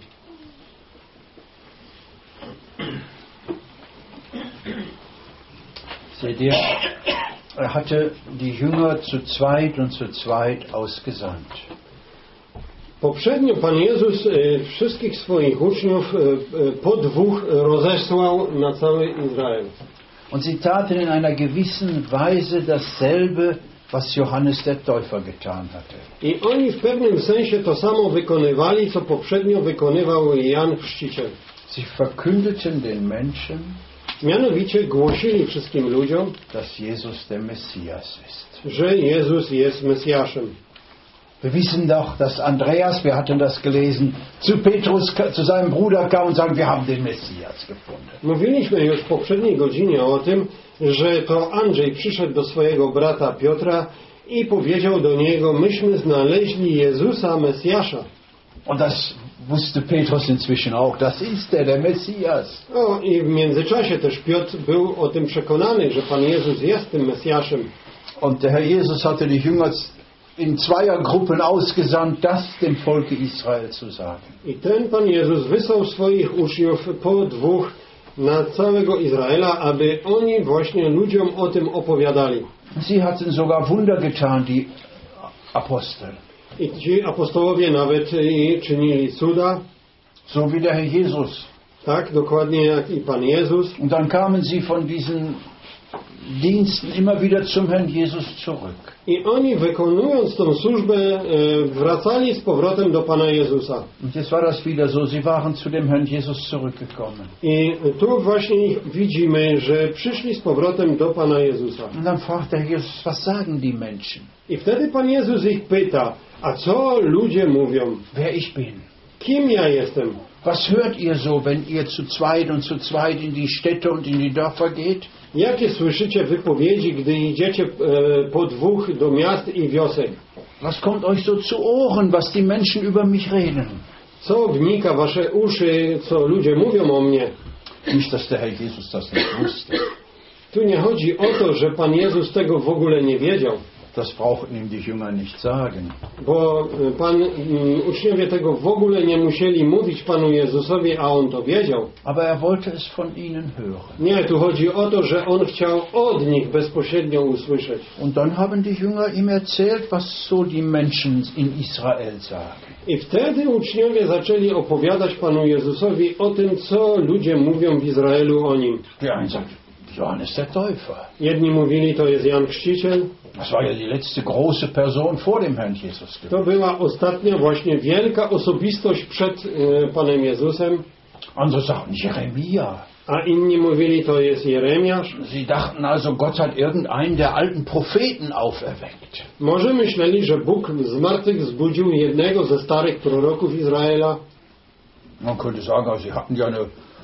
Seht ihr, er hatte die Jünger zu zweit und zu zweit ausgesandt. Poprzednio Pan Jezus wszystkich swoich uczniów po dwóch rozesłał na cały Izrael. Und sie taten in einer gewissen Weise dasselbe, was Johannes der Täufer getan hatte. I oni w pewnym sensie to samo wykonywali, co poprzednio wykonywał Jan Chrzciciel. Sie verkündeten den Menschen, Mianowicie głosili wszystkim ludziom, dass Jesus der Messias ist. że Jezus jest Mesjaszem. Wir wissen doch, dass Andreas, wir hatten das gelesen, zu Petrus, zu seinem Bruder kam und sagte, wir haben den Messias gefunden. Mówiliśmy już w poprzedniej godzinie o tym, że to Andrzej przyszedł do swojego brata Piotra i powiedział do niego, myśmy znaleźli Jezusa, Mesjasza. Und das wusste Petrus inzwischen auch, das ist der Messias. O, i w międzyczasie też Piotr był o tym przekonany, że Pan Jezus jest tym Mesjaszem. Und der Herr Jesus hatte die Jünger in Zweiergruppen ausgesandt, das dem Volke Israel zu sagen. I ten Pan Jezus wysłał swoich uczniów po dwóch na całego Izraela, aby oni właśnie ludziom o tym opowiadali. Sie hatten sogar Wunder getan, die Apostel. I ci apostołowie nawet czynili cuda, So wie der Herr Jesus. tak dokładnie jak i Pan Jezus. Und dann kamen sie von diesen Diensten immer wieder zum Herrn Jesus zurück. I oni wykonując tą służbę wracali z powrotem do Pana Jezusa. Und jetzt war das wieder so, sie waren zu dem Herrn Jesus zurückgekommen. I tu właśnie widzimy, że przyszli z powrotem do Pana Jezusa. Und dann fragt der Jesus, was sagen die Menschen? I wtedy Pan Jezus ich pyta, a co ludzie mówią? Wer ich bin? Kim ja jestem? Was hört ihr so, wenn ihr zu zweit in die Städte und in die Dörfer geht? Jakie słyszycie wypowiedzi, gdy idziecie po dwóch do miast i wiosek? Was kommt euch so zu Ohren, was die Menschen über mich reden? Co wnika wasze uszy, co ludzie mówią o mnie? Nicht, dass der Herr Jesus das nicht wusste. Tu nie chodzi o to, że Pan Jezus tego w ogóle nie wiedział, Das brauchten ihm die Jünger nicht sagen. bo uczniowie tego w ogóle nie musieli mówić Panu Jezusowi, a On to wiedział. Aber er wollte es von ihnen hören. Nie, tu chodzi o to, że On chciał od nich bezpośrednio usłyszeć. Und dann haben die Jünger ihm erzählt, was so die Menschen in Israel sagen. I wtedy uczniowie zaczęli opowiadać Panu Jezusowi o tym, co ludzie mówią w Izraelu o Nim. Der eine sagt, Johannes der Täufer. Jedni mówili, to jest Jan Chrzciciel. Das war ja die letzte große Person vor dem Herrn Jesus. To była ostatnia właśnie wielka osobistość przed Panem Jezusem. Andere sagten Jeremia. A inni mówili, to jest Jeremiasz. Sie dachten also, Gott hat irgendeinen der alten Propheten auferweckt. Może myśleli, że Bóg z martwych zbudził jednego ze starych proroków Izraela. Man könnte sagen, sie hatten ja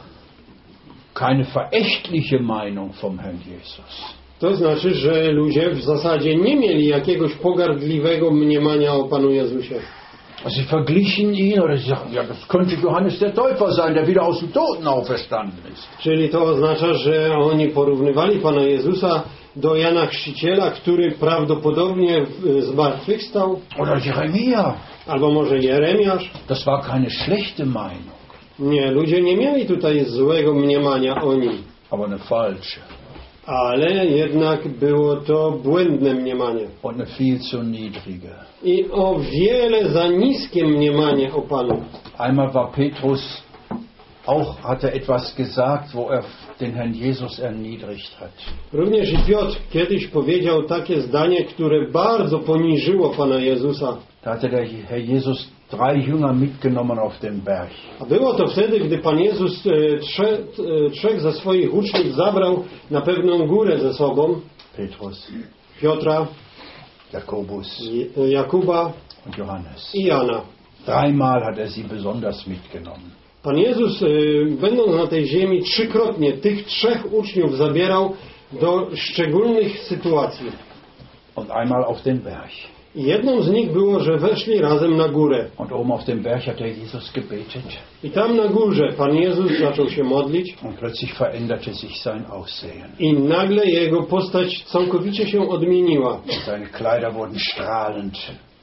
keine verächtliche Meinung vom Herrn Jesus. To znaczy, że ludzie w zasadzie nie mieli jakiegoś pogardliwego mniemania o Panu Jezusie. Sie verglichen ihn, oder sie sagten, ja, das könnte Johannes der Täufer sein, der wieder aus dem Toten auferstanden ist. Czyli to oznacza, że oni porównywali Pana Jezusa do Jana Chrzciciela, który prawdopodobnie zmartwychwstał. Oder Jeremia. Albo może Jeremiasz. Das war keine schlechte Meinung. Nie, ludzie nie mieli tutaj złego mniemania o nim. Aber eine falsche. Ale jednak było to błędne mniemanie. Und eine viel zu niedrige. I o wiele za niskie mniemanie o Panu. Einmal war Petrus auch, hatte etwas gesagt, wo er den Herrn Jesus erniedrigt hat. Również i Piotr kiedyś powiedział takie zdanie, które bardzo poniżyło Pana Jezusa. Da hatte der Herr Jesus 3 Jünger mitgenommen auf den Berg. A było to wtedy, gdy Pan Jezus trzech ze swoich uczniów zabrał na pewną górę ze sobą. Petrus, Piotra, Jakobus Jakuba und Johannes. i Jana. 3-mal hat er sie besonders mitgenommen. Pan Jezus, będąc na tej ziemi, 3-krotnie tych 3 uczniów zabierał do szczególnych sytuacji. Und einmal auf den Berg. I jedną z nich było, że weszli razem na górę. Und oben auf dem Berg hat der Jesus gebetet. I tam na górze Pan Jezus zaczął się modlić. Und plötzlich veränderte sich sein Aussehen. I nagle Jego postać całkowicie się odmieniła. Und seine Kleider wurden strahlend.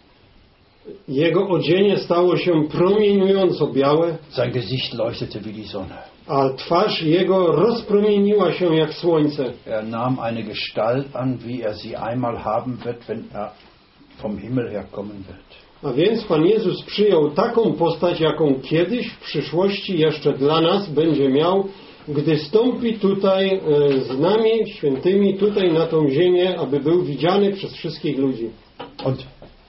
Jego odzienie stało się promieniująco białe, Sein Gesicht leuchtete wie die Sonne. a twarz Jego rozpromieniła się jak słońce. Er nahm eine Gestalt an, wie er sie einmal haben wird, wenn er vom Himmel herkommen wird. A więc Pan Jezus przyjął taką postać, jaką kiedyś w przyszłości jeszcze dla nas będzie miał, gdy stąpi tutaj z nami, świętymi, tutaj na tą ziemię, aby był widziany przez wszystkich ludzi. Und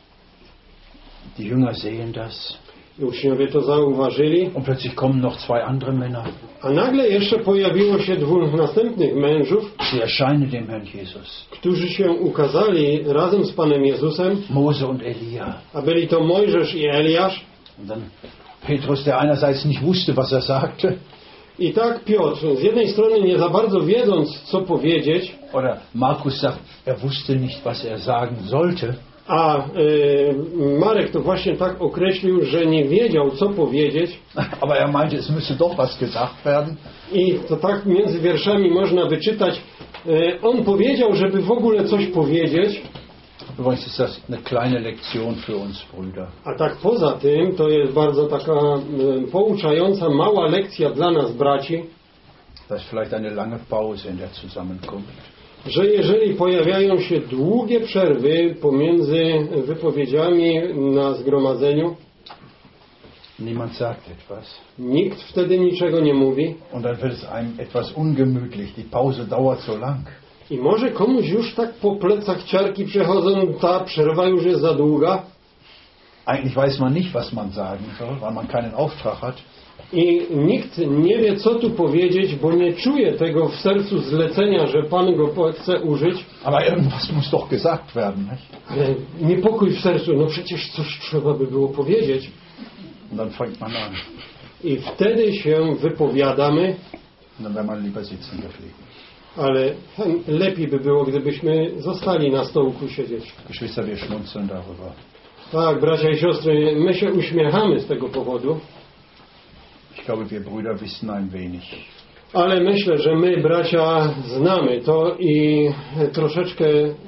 die Jünger sehen das. I uczniowie to zauważyli. Und plötzlich kommen noch zwei andere Männer. A nagle jeszcze pojawiło się 2 następnych mężów, Sie erscheinen dem Herrn Jesus. którzy się ukazali razem z Panem Jezusem, Mose und Elia. a byli to Mojżesz i Eliasz. Und dann Petrus, der einerseits nicht wusste, was er sagte. I tak Piotr, z jednej strony nie za bardzo wiedząc, co powiedzieć, Oder Markus sagt, er wusste nicht, was er sagen sollte. a Marek to właśnie tak określił, że nie wiedział, co powiedzieć. Aber er meinte, es müsse doch was gesagt werden. I to tak między wierszami można wyczytać. On powiedział, żeby w ogóle coś powiedzieć. Übrigens ist das eine kleine Lektion für uns Brüder. A tak poza tym, to jest bardzo taka pouczająca, mała lekcja dla nas, braci, Das ist vielleicht eine lange Pause in der Zusammenkunft. że jeżeli pojawiają się długie przerwy pomiędzy wypowiedziami na zgromadzeniu, Niemand sagt etwas. nikt wtedy niczego nie mówi Und dann wird es einem etwas ungemütlich. Die Pause dauert so lang. i może komuś już tak po plecach ciarki przechodzą, ta przerwa już jest za długa Eigentlich weiß man nicht, was man sagen soll, weil man keinen Auftrag hat. i nikt nie wie, co tu powiedzieć, bo nie czuje tego w sercu zlecenia, że Pan go chce użyć. Aber irgendwas muss doch gesagt werden. Nicht? Ale niepokój w sercu, no przecież coś trzeba by było powiedzieć. Und dann fängt man an. I wtedy się wypowiadamy, Und dann wäre man lieber sitzen geblieben. ale lepiej by było, gdybyśmy zostali na stołku siedzieć. Geschwister, wir schmunzeln darüber. Tak, bracia i siostry, my się uśmiechamy z tego powodu, Ich glaube, wir Brüder wissen ein wenig. ale myślę, że my, bracia, znamy to i troszeczkę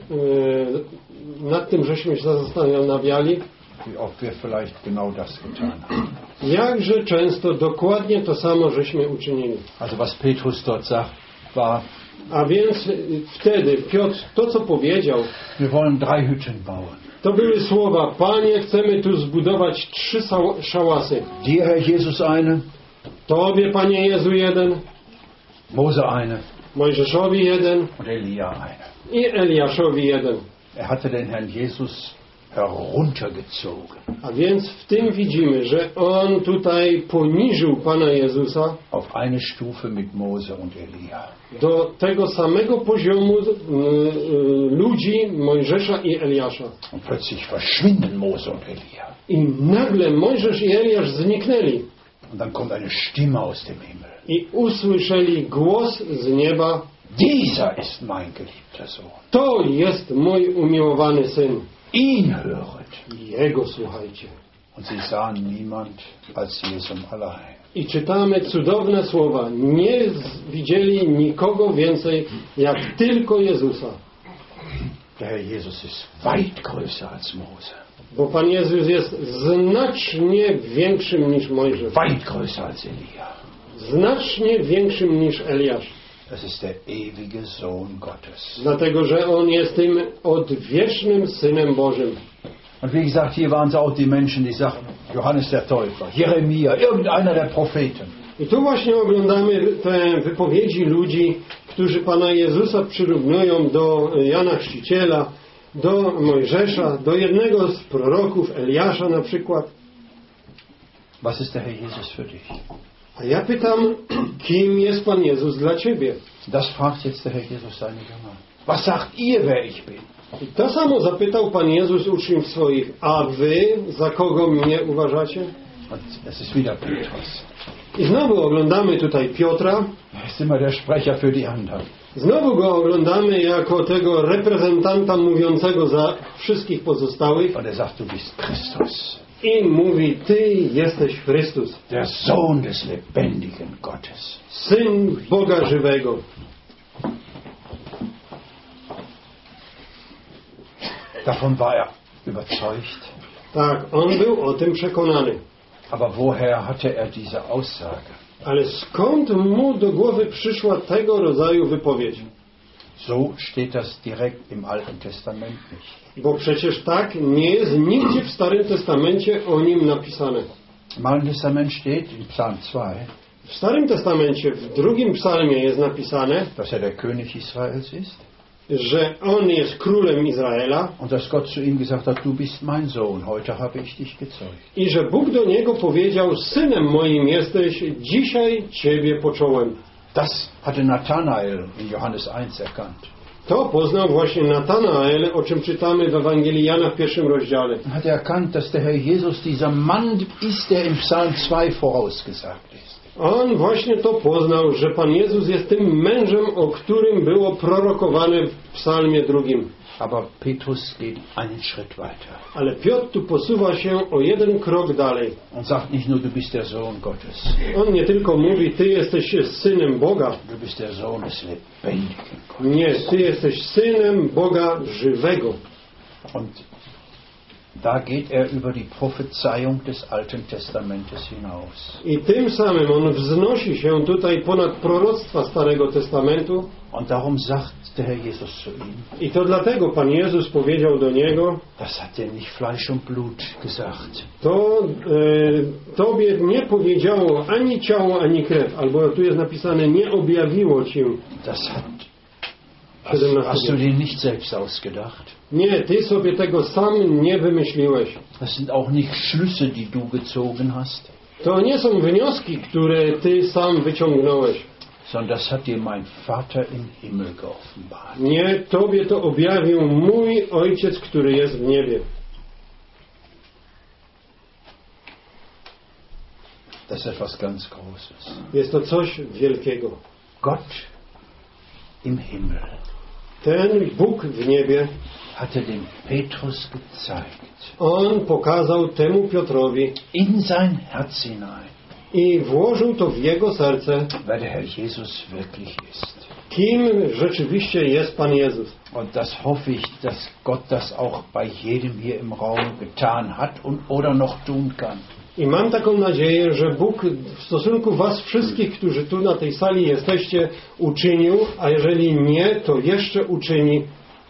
nad tym, żeśmy się zastanawiali, Wie oft wir vielleicht genau das getan haben. jakże często dokładnie to samo żeśmy uczynili. Also was Petrus dort sagt, war, A więc wtedy Piotr to, co powiedział, wir wollen 3 Hütten bauen. to były słowa: Panie, chcemy tu zbudować 3 szałasy. Dir, Herr Jesus, eine, Tobie, Panie Jezu, jeden, Mose eine Mojżeszowi jeden und Elia eine. i Eliaszowi jeden. Er hatte den Herrn Jesus heruntergezogen A więc w tym widzimy, że on tutaj poniżył Pana Jezusa auf eine Stufe mit Mose und Elia. do tego samego poziomu ludzi Mojżesza i Eliasza. Und plötzlich verschwinden Mose und Elia. I nagle Mojżesz i Eliasz zniknęli Und dann kommt eine Stimme aus dem Himmel. i usłyszeli głos z nieba: Dieser ist mein geliebter Sohn. to jest mój umiłowany Syn. Ihn höret. Jego słuchajcie. Und sie sahen niemand als Jesum allein. I czytamy cudowne słowa. Nie widzieli nikogo więcej jak tylko Jezusa. Der Herr Jesus ist weit größer als Mose. Bo Pan Jezus jest znacznie większym niż Mojżesz. Weit größer als Elia. Znacznie większym niż Eliasz. Das ist der ewige Sohn Gottes. Dlatego, że On jest tym odwiecznym Synem Bożym. Und wie gesagt, hier waren es auch die Menschen, die sagten, Johannes der Täufer, Jeremia, irgendeiner der Propheten. I tu właśnie oglądamy te wypowiedzi ludzi, którzy Pana Jezusa przyrównują do Jana Chrzciciela, do Mojżesza, do jednego z proroków, Eliasza na przykład. Was ist der Herr Jesus für dich? A ja pytam, kim jest Pan Jezus dla Ciebie? Das fragt jetzt der Herr Jesus seine Jünger. Was sagt ihr, wer ich bin? I to samo zapytał Pan Jezus uczniów swoich. A wy za kogo mnie uważacie? Und das ist wieder Petrus. I znowu oglądamy tutaj Piotra. Er ist immer der Sprecher für die anderen. Znowu go oglądamy jako tego reprezentanta mówiącego za wszystkich pozostałych. Und er sagt, du bist Christus, I mówi: Ty jesteś Chrystus, der Sohn des lebendigen Gottes. Syn Boga żywego. Davon war er überzeugt. Tak, on był o tym przekonany. Aber woher hatte er diese Aussage? Ale skąd mu do głowy przyszła tego rodzaju wypowiedź? So steht das direkt im Alten Testament nicht. Bo przecież tak nie jest nigdzie w Starym Testamencie o nim napisane. Im Alten Testament steht in Psalm 2, W Starym Testamencie, w 2 psalmie jest napisane, dass er der König Israels ist że On jest królem Izraela und dass Gott zu ihm gesagt hat, du bist mein Sohn, heute habe ich dich gezeugt. i że Bóg do niego powiedział, synem moim jesteś, dzisiaj Ciebie począłem. Das hatte Nathanael in Johannes 1 erkannt. To poznał właśnie Natanael, o czym czytamy w Ewangelii Jana w 1 rozdziale. Er hat erkannt, dass der Herr Jesus dieser Mann ist, der im Psalm 2 vorausgesagt ist. On właśnie to poznał, że Pan Jezus jest tym mężem, o którym było prorokowane w psalmie 2. Aber Petrus geht einen Schritt weiter Ale Piotr tu posuwa się o jeden krok dalej. und sagt nicht nur, du bist der Sohn Gottes, On nie tylko mówi, Ty jesteś synem Boga. du bist der Sohn des lebendigen Gottes. Nie, Ty jesteś synem Boga żywego. Und da geht er über die Prophezeiung des Alten Testamentes hinaus. I tym samym on wznosi się tutaj ponad proroctwa Starego Testamentu. Und darum sagt der Herr Jesus zu ihm, I to dlatego Pan Jezus powiedział do niego, das hat dir nicht Fleisch und Blut gesagt, to Tobie nie powiedziało ani ciało, ani krew. Albo tu jest napisane, nie objawiło Ci. das hast du dir nicht selbst ausgedacht. Nie, Ty sobie tego sam nie wymyśliłeś. Das sind auch nicht Schlüsse, die du gezogen hast, To nie są wnioski, które Ty sam wyciągnąłeś. sondern das hat dir mein Vater im Himmel geoffenbart. Nie, Tobie to objawił mój Ojciec, który jest w niebie. Das ist etwas ganz Großes. Jest to coś wielkiego. Gott im Himmel Ten Bóg w niebie, hatte dem Petrus gezeigt, On pokazał temu Piotrowi in sein Herz hinein, i włożył to w jego serce, wer der Herr Jesus wirklich ist. kim rzeczywiście jest Pan Jezus. Und das hoffe ich, dass Gott das auch bei jedem hier im Raum getan hat und oder noch tun kann. I mam taką nadzieję, że Bóg w stosunku was wszystkich, którzy tu na tej sali jesteście, uczynił, a jeżeli nie, to jeszcze uczyni,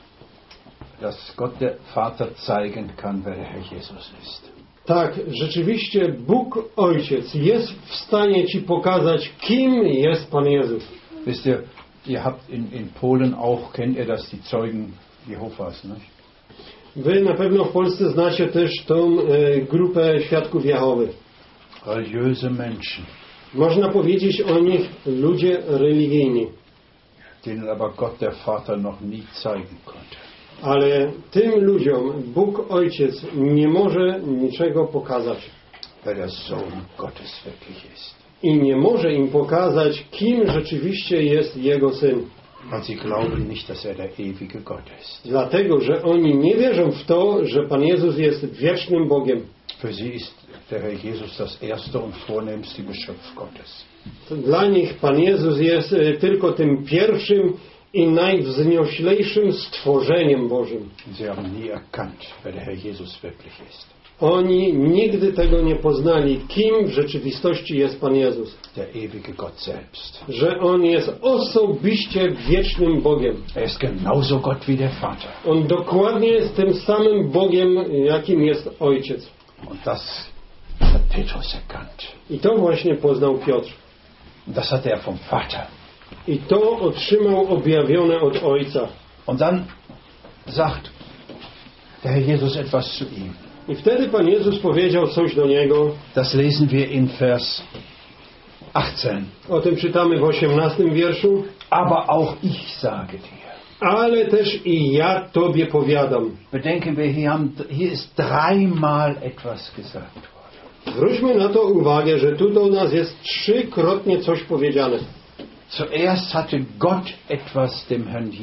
Dass Gott der Vater zeigen kann, wer der Herr Jesus ist. tak, rzeczywiście Bóg Ojciec jest w stanie Ci pokazać, kim jest Pan Jezus. Wisst ihr habt in Polen auch, kennt ihr das, die Zeugen Jehovas, nicht? Wy na pewno w Polsce znacie też tą grupę Świadków Jehowy. Religiöse Menschen, Można powiedzieć o nich ludzie religijni, denen aber Gott der Vater noch nie zeigen konnte. ale tym ludziom Bóg Ojciec nie może niczego pokazać. Wer der Sohn Gottes wirklich ist. I nie może im pokazać, kim rzeczywiście jest Jego Syn. Weil sie glauben nicht, dass er der ewige Gott ist. Dlatego, że oni nie wierzą w to, że Pan Jezus jest wiecznym Bogiem. Für sie ist der Herr Jesus das erste und vornehmste Geschöpf Gottes. Dla nich Pan Jezus jest tylko tym pierwszym i najwznioślejszym stworzeniem Bożym. Sie haben nie erkannt, wer der Herr Jesus wirklich ist. Oni nigdy tego nie poznali, kim w rzeczywistości jest Pan Jezus. Der ewige Gott selbst. Że On jest osobiście wiecznym Bogiem. Er ist genauso Gott wie der Vater. On dokładnie jest tym samym Bogiem, jakim jest Ojciec. Und das hat Petrus erkannt. I to właśnie poznał Piotr. Und das hat er vom Vater. I to otrzymał objawione od Ojca. Und dann sagt der Herr Jesus etwas zu ihm. I wtedy Pan Jezus powiedział coś do niego. Das lesen wir in Vers 18. O tym czytamy w 18 wierszu. Aber auch ich sage dir. Ale też i ja Tobie powiadam. Bedenken wir, hier ist dreimal etwas gesagt worden. Zwróćmy na to uwagę, że tu do nas jest 3-krotnie coś powiedziane. Zuerst hatte Gott etwas dem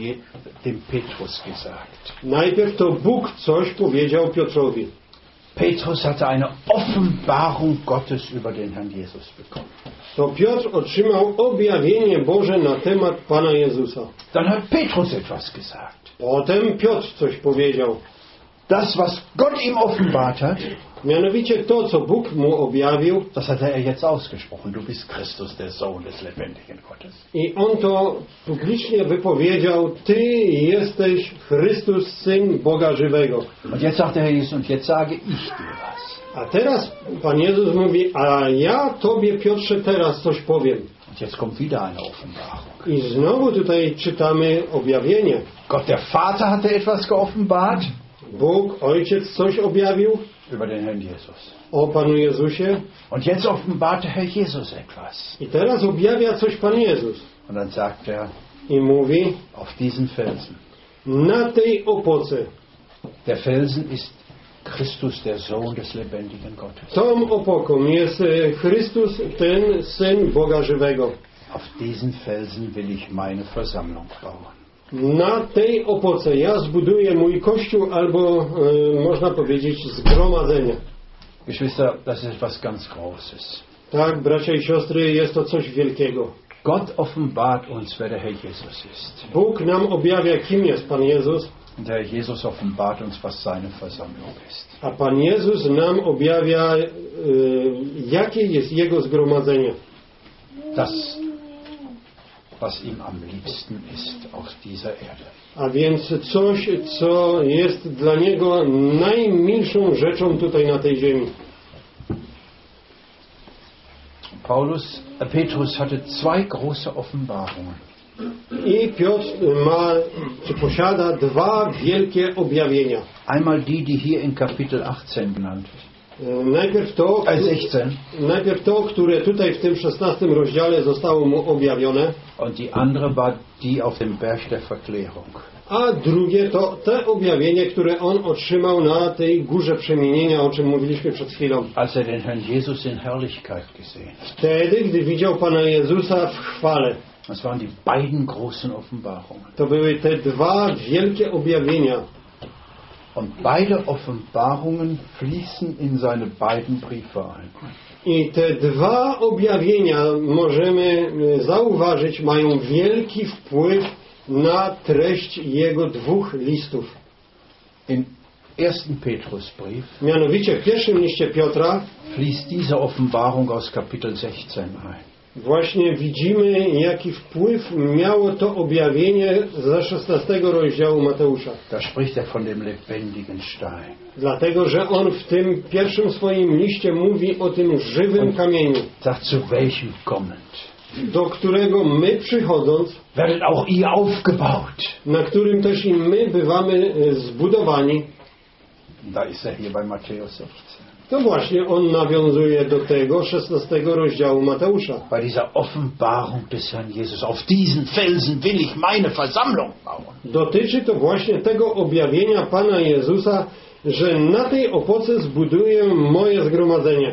Petrus gesagt. Najpierw to Bóg coś powiedział Piotrowi. Petrus hatte eine Offenbarung Gottes über den Herrn Jesus bekommen. To Piotr otrzymał objawienie Boże na temat Pana Jezusa. Dann hat Petrus etwas gesagt. Potem Piotr coś powiedział. Das, was Gott ihm offenbart hat, Mianowicie to, co Bóg mu objawił, das hat er jetzt ausgesprochen. Du bist Christus, der Sohn des lebendigen Gottes. i on to publicznie wypowiedział: Ty jesteś Chrystus, Syn Boga żywego. Und jetzt sagt der Herr Jesus, und jetzt sage ich dir was. A teraz Pan Jezus mówi: a ja Tobie, Piotrze, teraz coś powiem. Und jetzt kommt wieder eine Offenbarung. I znowu tutaj czytamy objawienie. Gott, der Vater, hatte etwas geoffenbart Bóg, Ojciec, coś objawił über den Herrn Jesus. o Panu Jezusie. Und jetzt offenbart der Herr Jesus etwas. I teraz objawia coś Pan Jezus. Und dann sagt er, I mówi: auf diesen Felsen. na tej opoce. Der Felsen ist Christus, der Sohn des lebendigen Gottes. Tą opoką jest Chrystus, ten Syn Boga żywego. Auf diesen Felsen will ich meine Versammlung bauen. Na tej opoce ja zbuduję mój kościół, albo można powiedzieć zgromadzenie. Geschwister, das ist etwas ganz Großes. Tak, bracia i siostry, jest to coś wielkiego. Gott offenbart uns, wer der Herr Jesus ist. Bóg nam objawia, kim jest Pan Jezus, Und der Herr Jesus offenbart uns, was seine Versammlung ist. a Pan Jezus nam objawia, jakie jest Jego zgromadzenie. Das, was ihm am liebsten ist auf dieser Erde. A więc coś, co jest dla Niego najmilszą rzeczą tutaj na tej ziemi. Petrus hatte zwei große Offenbarungen. I Piotr posiada dwa wielkie objawienia. Einmal die hier in Kapitel 18 genannt wird. Najpierw to, które tutaj w tym 16 rozdziale zostało mu objawione. Und die andere war die auf dem Berg der Verklärung. A drugie to te objawienie, które on otrzymał na tej górze przemienienia, o czym mówiliśmy przed chwilą. Als er den Herrn Jesus in Herrlichkeit gesehen hat. Wtedy, gdy widział Pana Jezusa w chwale. Das waren die beiden großen Offenbarungen. To były te dwa wielkie objawienia. Und beide Offenbarungen fließen in seine beiden Briefe ein. I te dwa objawienia, możemy zauważyć, mają wielki wpływ na treść jego dwóch listów. Im ersten Petrusbrief Mianowicie w pierwszym liście Piotra fließt diese Offenbarung aus Kapitel 16 ein. Właśnie widzimy, jaki wpływ miało to objawienie ze 16 rozdziału Mateusza. Da spricht er von dem lebendigen Stein. Dlatego, że on w tym pierwszym swoim liście mówi o tym żywym kamieniu, Sagt, zu welchem kommend, do którego my przychodząc, werdet auch ihr aufgebaut. na którym też i my bywamy zbudowani. Da ist er hier bei Matthäus 16. To właśnie on nawiązuje do tego 16 rozdziału Mateusza. Bei dieser Offenbarung des Herrn Jesus. Auf diesen Felsen will ich meine Versammlung bauen. Dotyczy to właśnie tego objawienia Pana Jezusa, że na tej opoce zbuduję moje zgromadzenie.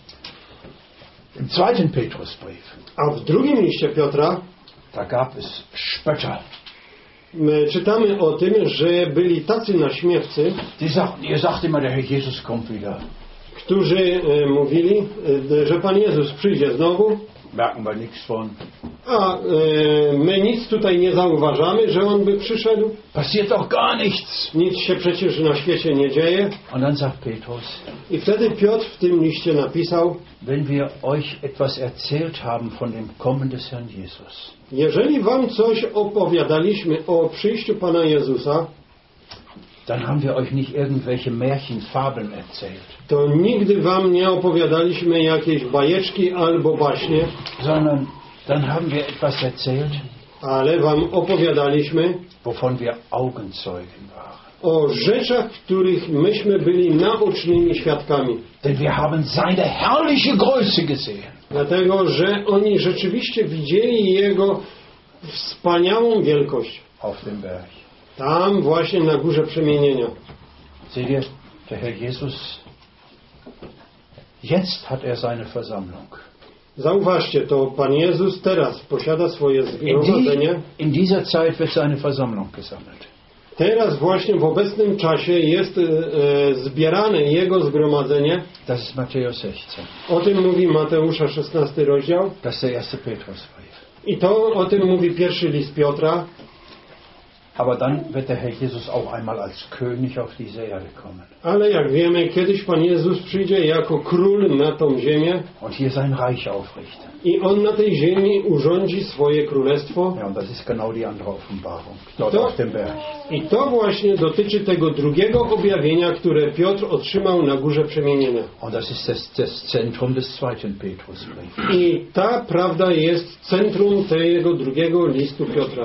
Im zweiten Petrusbrief, A w drugim liście Piotra da gab es Spötter. my czytamy o tym, że byli tacy naśmiewcy, Die sagten, ihr sagt immer, der Herr Jesus kommt wieder. którzy mówili, że Pan Jezus przyjdzie znowu, Merken wir nichts von. a my nic tutaj nie zauważamy, że On by przyszedł. Passiert doch gar nichts. Nic się przecież na świecie nie dzieje. Und dann sagt Petrus, I wtedy Piotr w tym liście napisał: wenn wir euch etwas erzählt haben von dem Kommen des Herrn Jesus, jeżeli wam coś opowiadaliśmy o przyjściu Pana Jezusa, dann haben wir euch nicht irgendwelche Märchen, Fabeln erzählt, to nigdy wam nie opowiadaliśmy jakieś bajeczki albo baśnie, sondern dann haben wir etwas erzählt, ale wam opowiadaliśmy wovon wir Augenzeugen waren. o rzeczach, których myśmy byli naocznymi świadkami. Denn wir haben seine herrliche Größe gesehen. Dlatego, że oni rzeczywiście widzieli Jego wspaniałą wielkość. Auf dem Berg. Tam właśnie na górze przemienienia. Seht ihr, der Herr Jesus, jetzt hat er seine Versammlung. Zauważcie, to Pan Jezus teraz posiada swoje zgromadzenie. In dieser Zeit wird seine Versammlung gesammelt. Teraz właśnie w obecnym czasie jest zbierane Jego zgromadzenie. Das ist Matthäus 16. O tym mówi Mateusza 16 rozdział. Das ist der erste Petrusbrief. I to o tym mówi pierwszy list Piotra. Aber dann wird der Herr Jesus auch einmal als König auf diese Erde kommen. Ale jak wiemy, kiedyś Pan Jezus przyjdzie jako król na tą ziemię Und hier sein Reich aufrichten. i On na tej ziemi urządzi swoje królestwo. Ja, und das ist genau die andere Offenbarung. Dort auf dem Berg. I to właśnie dotyczy tego drugiego objawienia, które Piotr otrzymał na Górze Przemienienia. Und das ist das Zentrum des zweiten Petrusbriefs. I ta prawda jest centrum tego drugiego listu Piotra.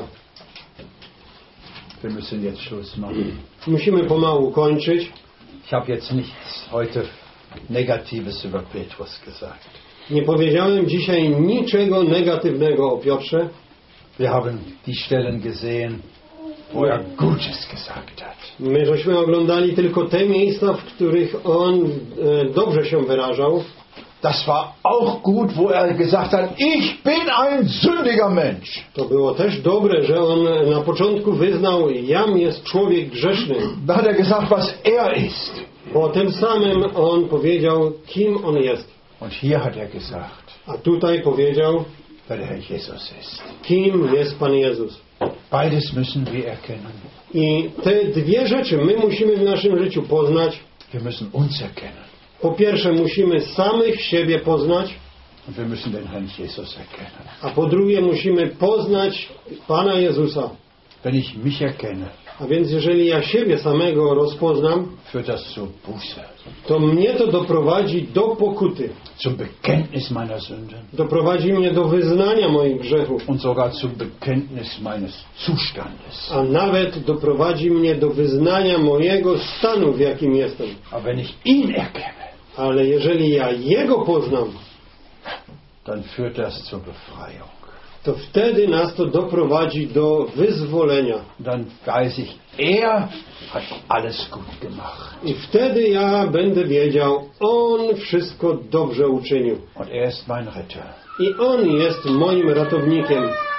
Wir müssen jetzt Schluss machen. Musimy pomału kończyć. Ich habe jetzt nichts heute Negatives über Petrus gesagt. Nie powiedziałem dzisiaj niczego negatywnego o Piotrze. Wir haben die Stellen gesehen, wo er Gutes gesagt hat. My żeśmy oglądali tylko te miejsca, w których on dobrze się wyrażał. Das war auch gut, wo er gesagt hat, ich bin ein sündiger Mensch. To było też dobre, że on na początku wyznał, jam jest człowiek grzeszny. Da hat er gesagt, was er ist. Bo tym samym on powiedział, kim on jest. Und hier hat er gesagt, A tutaj powiedział, wer der Herr Jesus ist. kim jest Pan Jezus. Beides müssen wir erkennen. I te dwie rzeczy my musimy w naszym życiu poznać. Wir müssen uns erkennen. Po pierwsze musimy samych siebie poznać, Und wir müssen den Herrn Jesus erkennen. a po drugie musimy poznać Pana Jezusa. Wenn ich mich erkenne, A więc jeżeli ja siebie samego rozpoznam, führt das zur Buße, to mnie to doprowadzi do pokuty. zum Bekenntnis meiner Sünden Doprowadzi mnie do wyznania moich grzechów, und sogar zum Bekenntnis meines Zustandes. a nawet doprowadzi mnie do wyznania mojego stanu, w jakim jestem. Aber wenn ich ihn erkenne, Ale jeżeli ja Jego poznam, dann führt das zur Befreiung. to wtedy nas to doprowadzi do wyzwolenia. Dann weiß ich, er hat alles gut gemacht. I wtedy ja będę wiedział, On wszystko dobrze uczynił. Und er ist mein Retter. I On jest moim ratownikiem.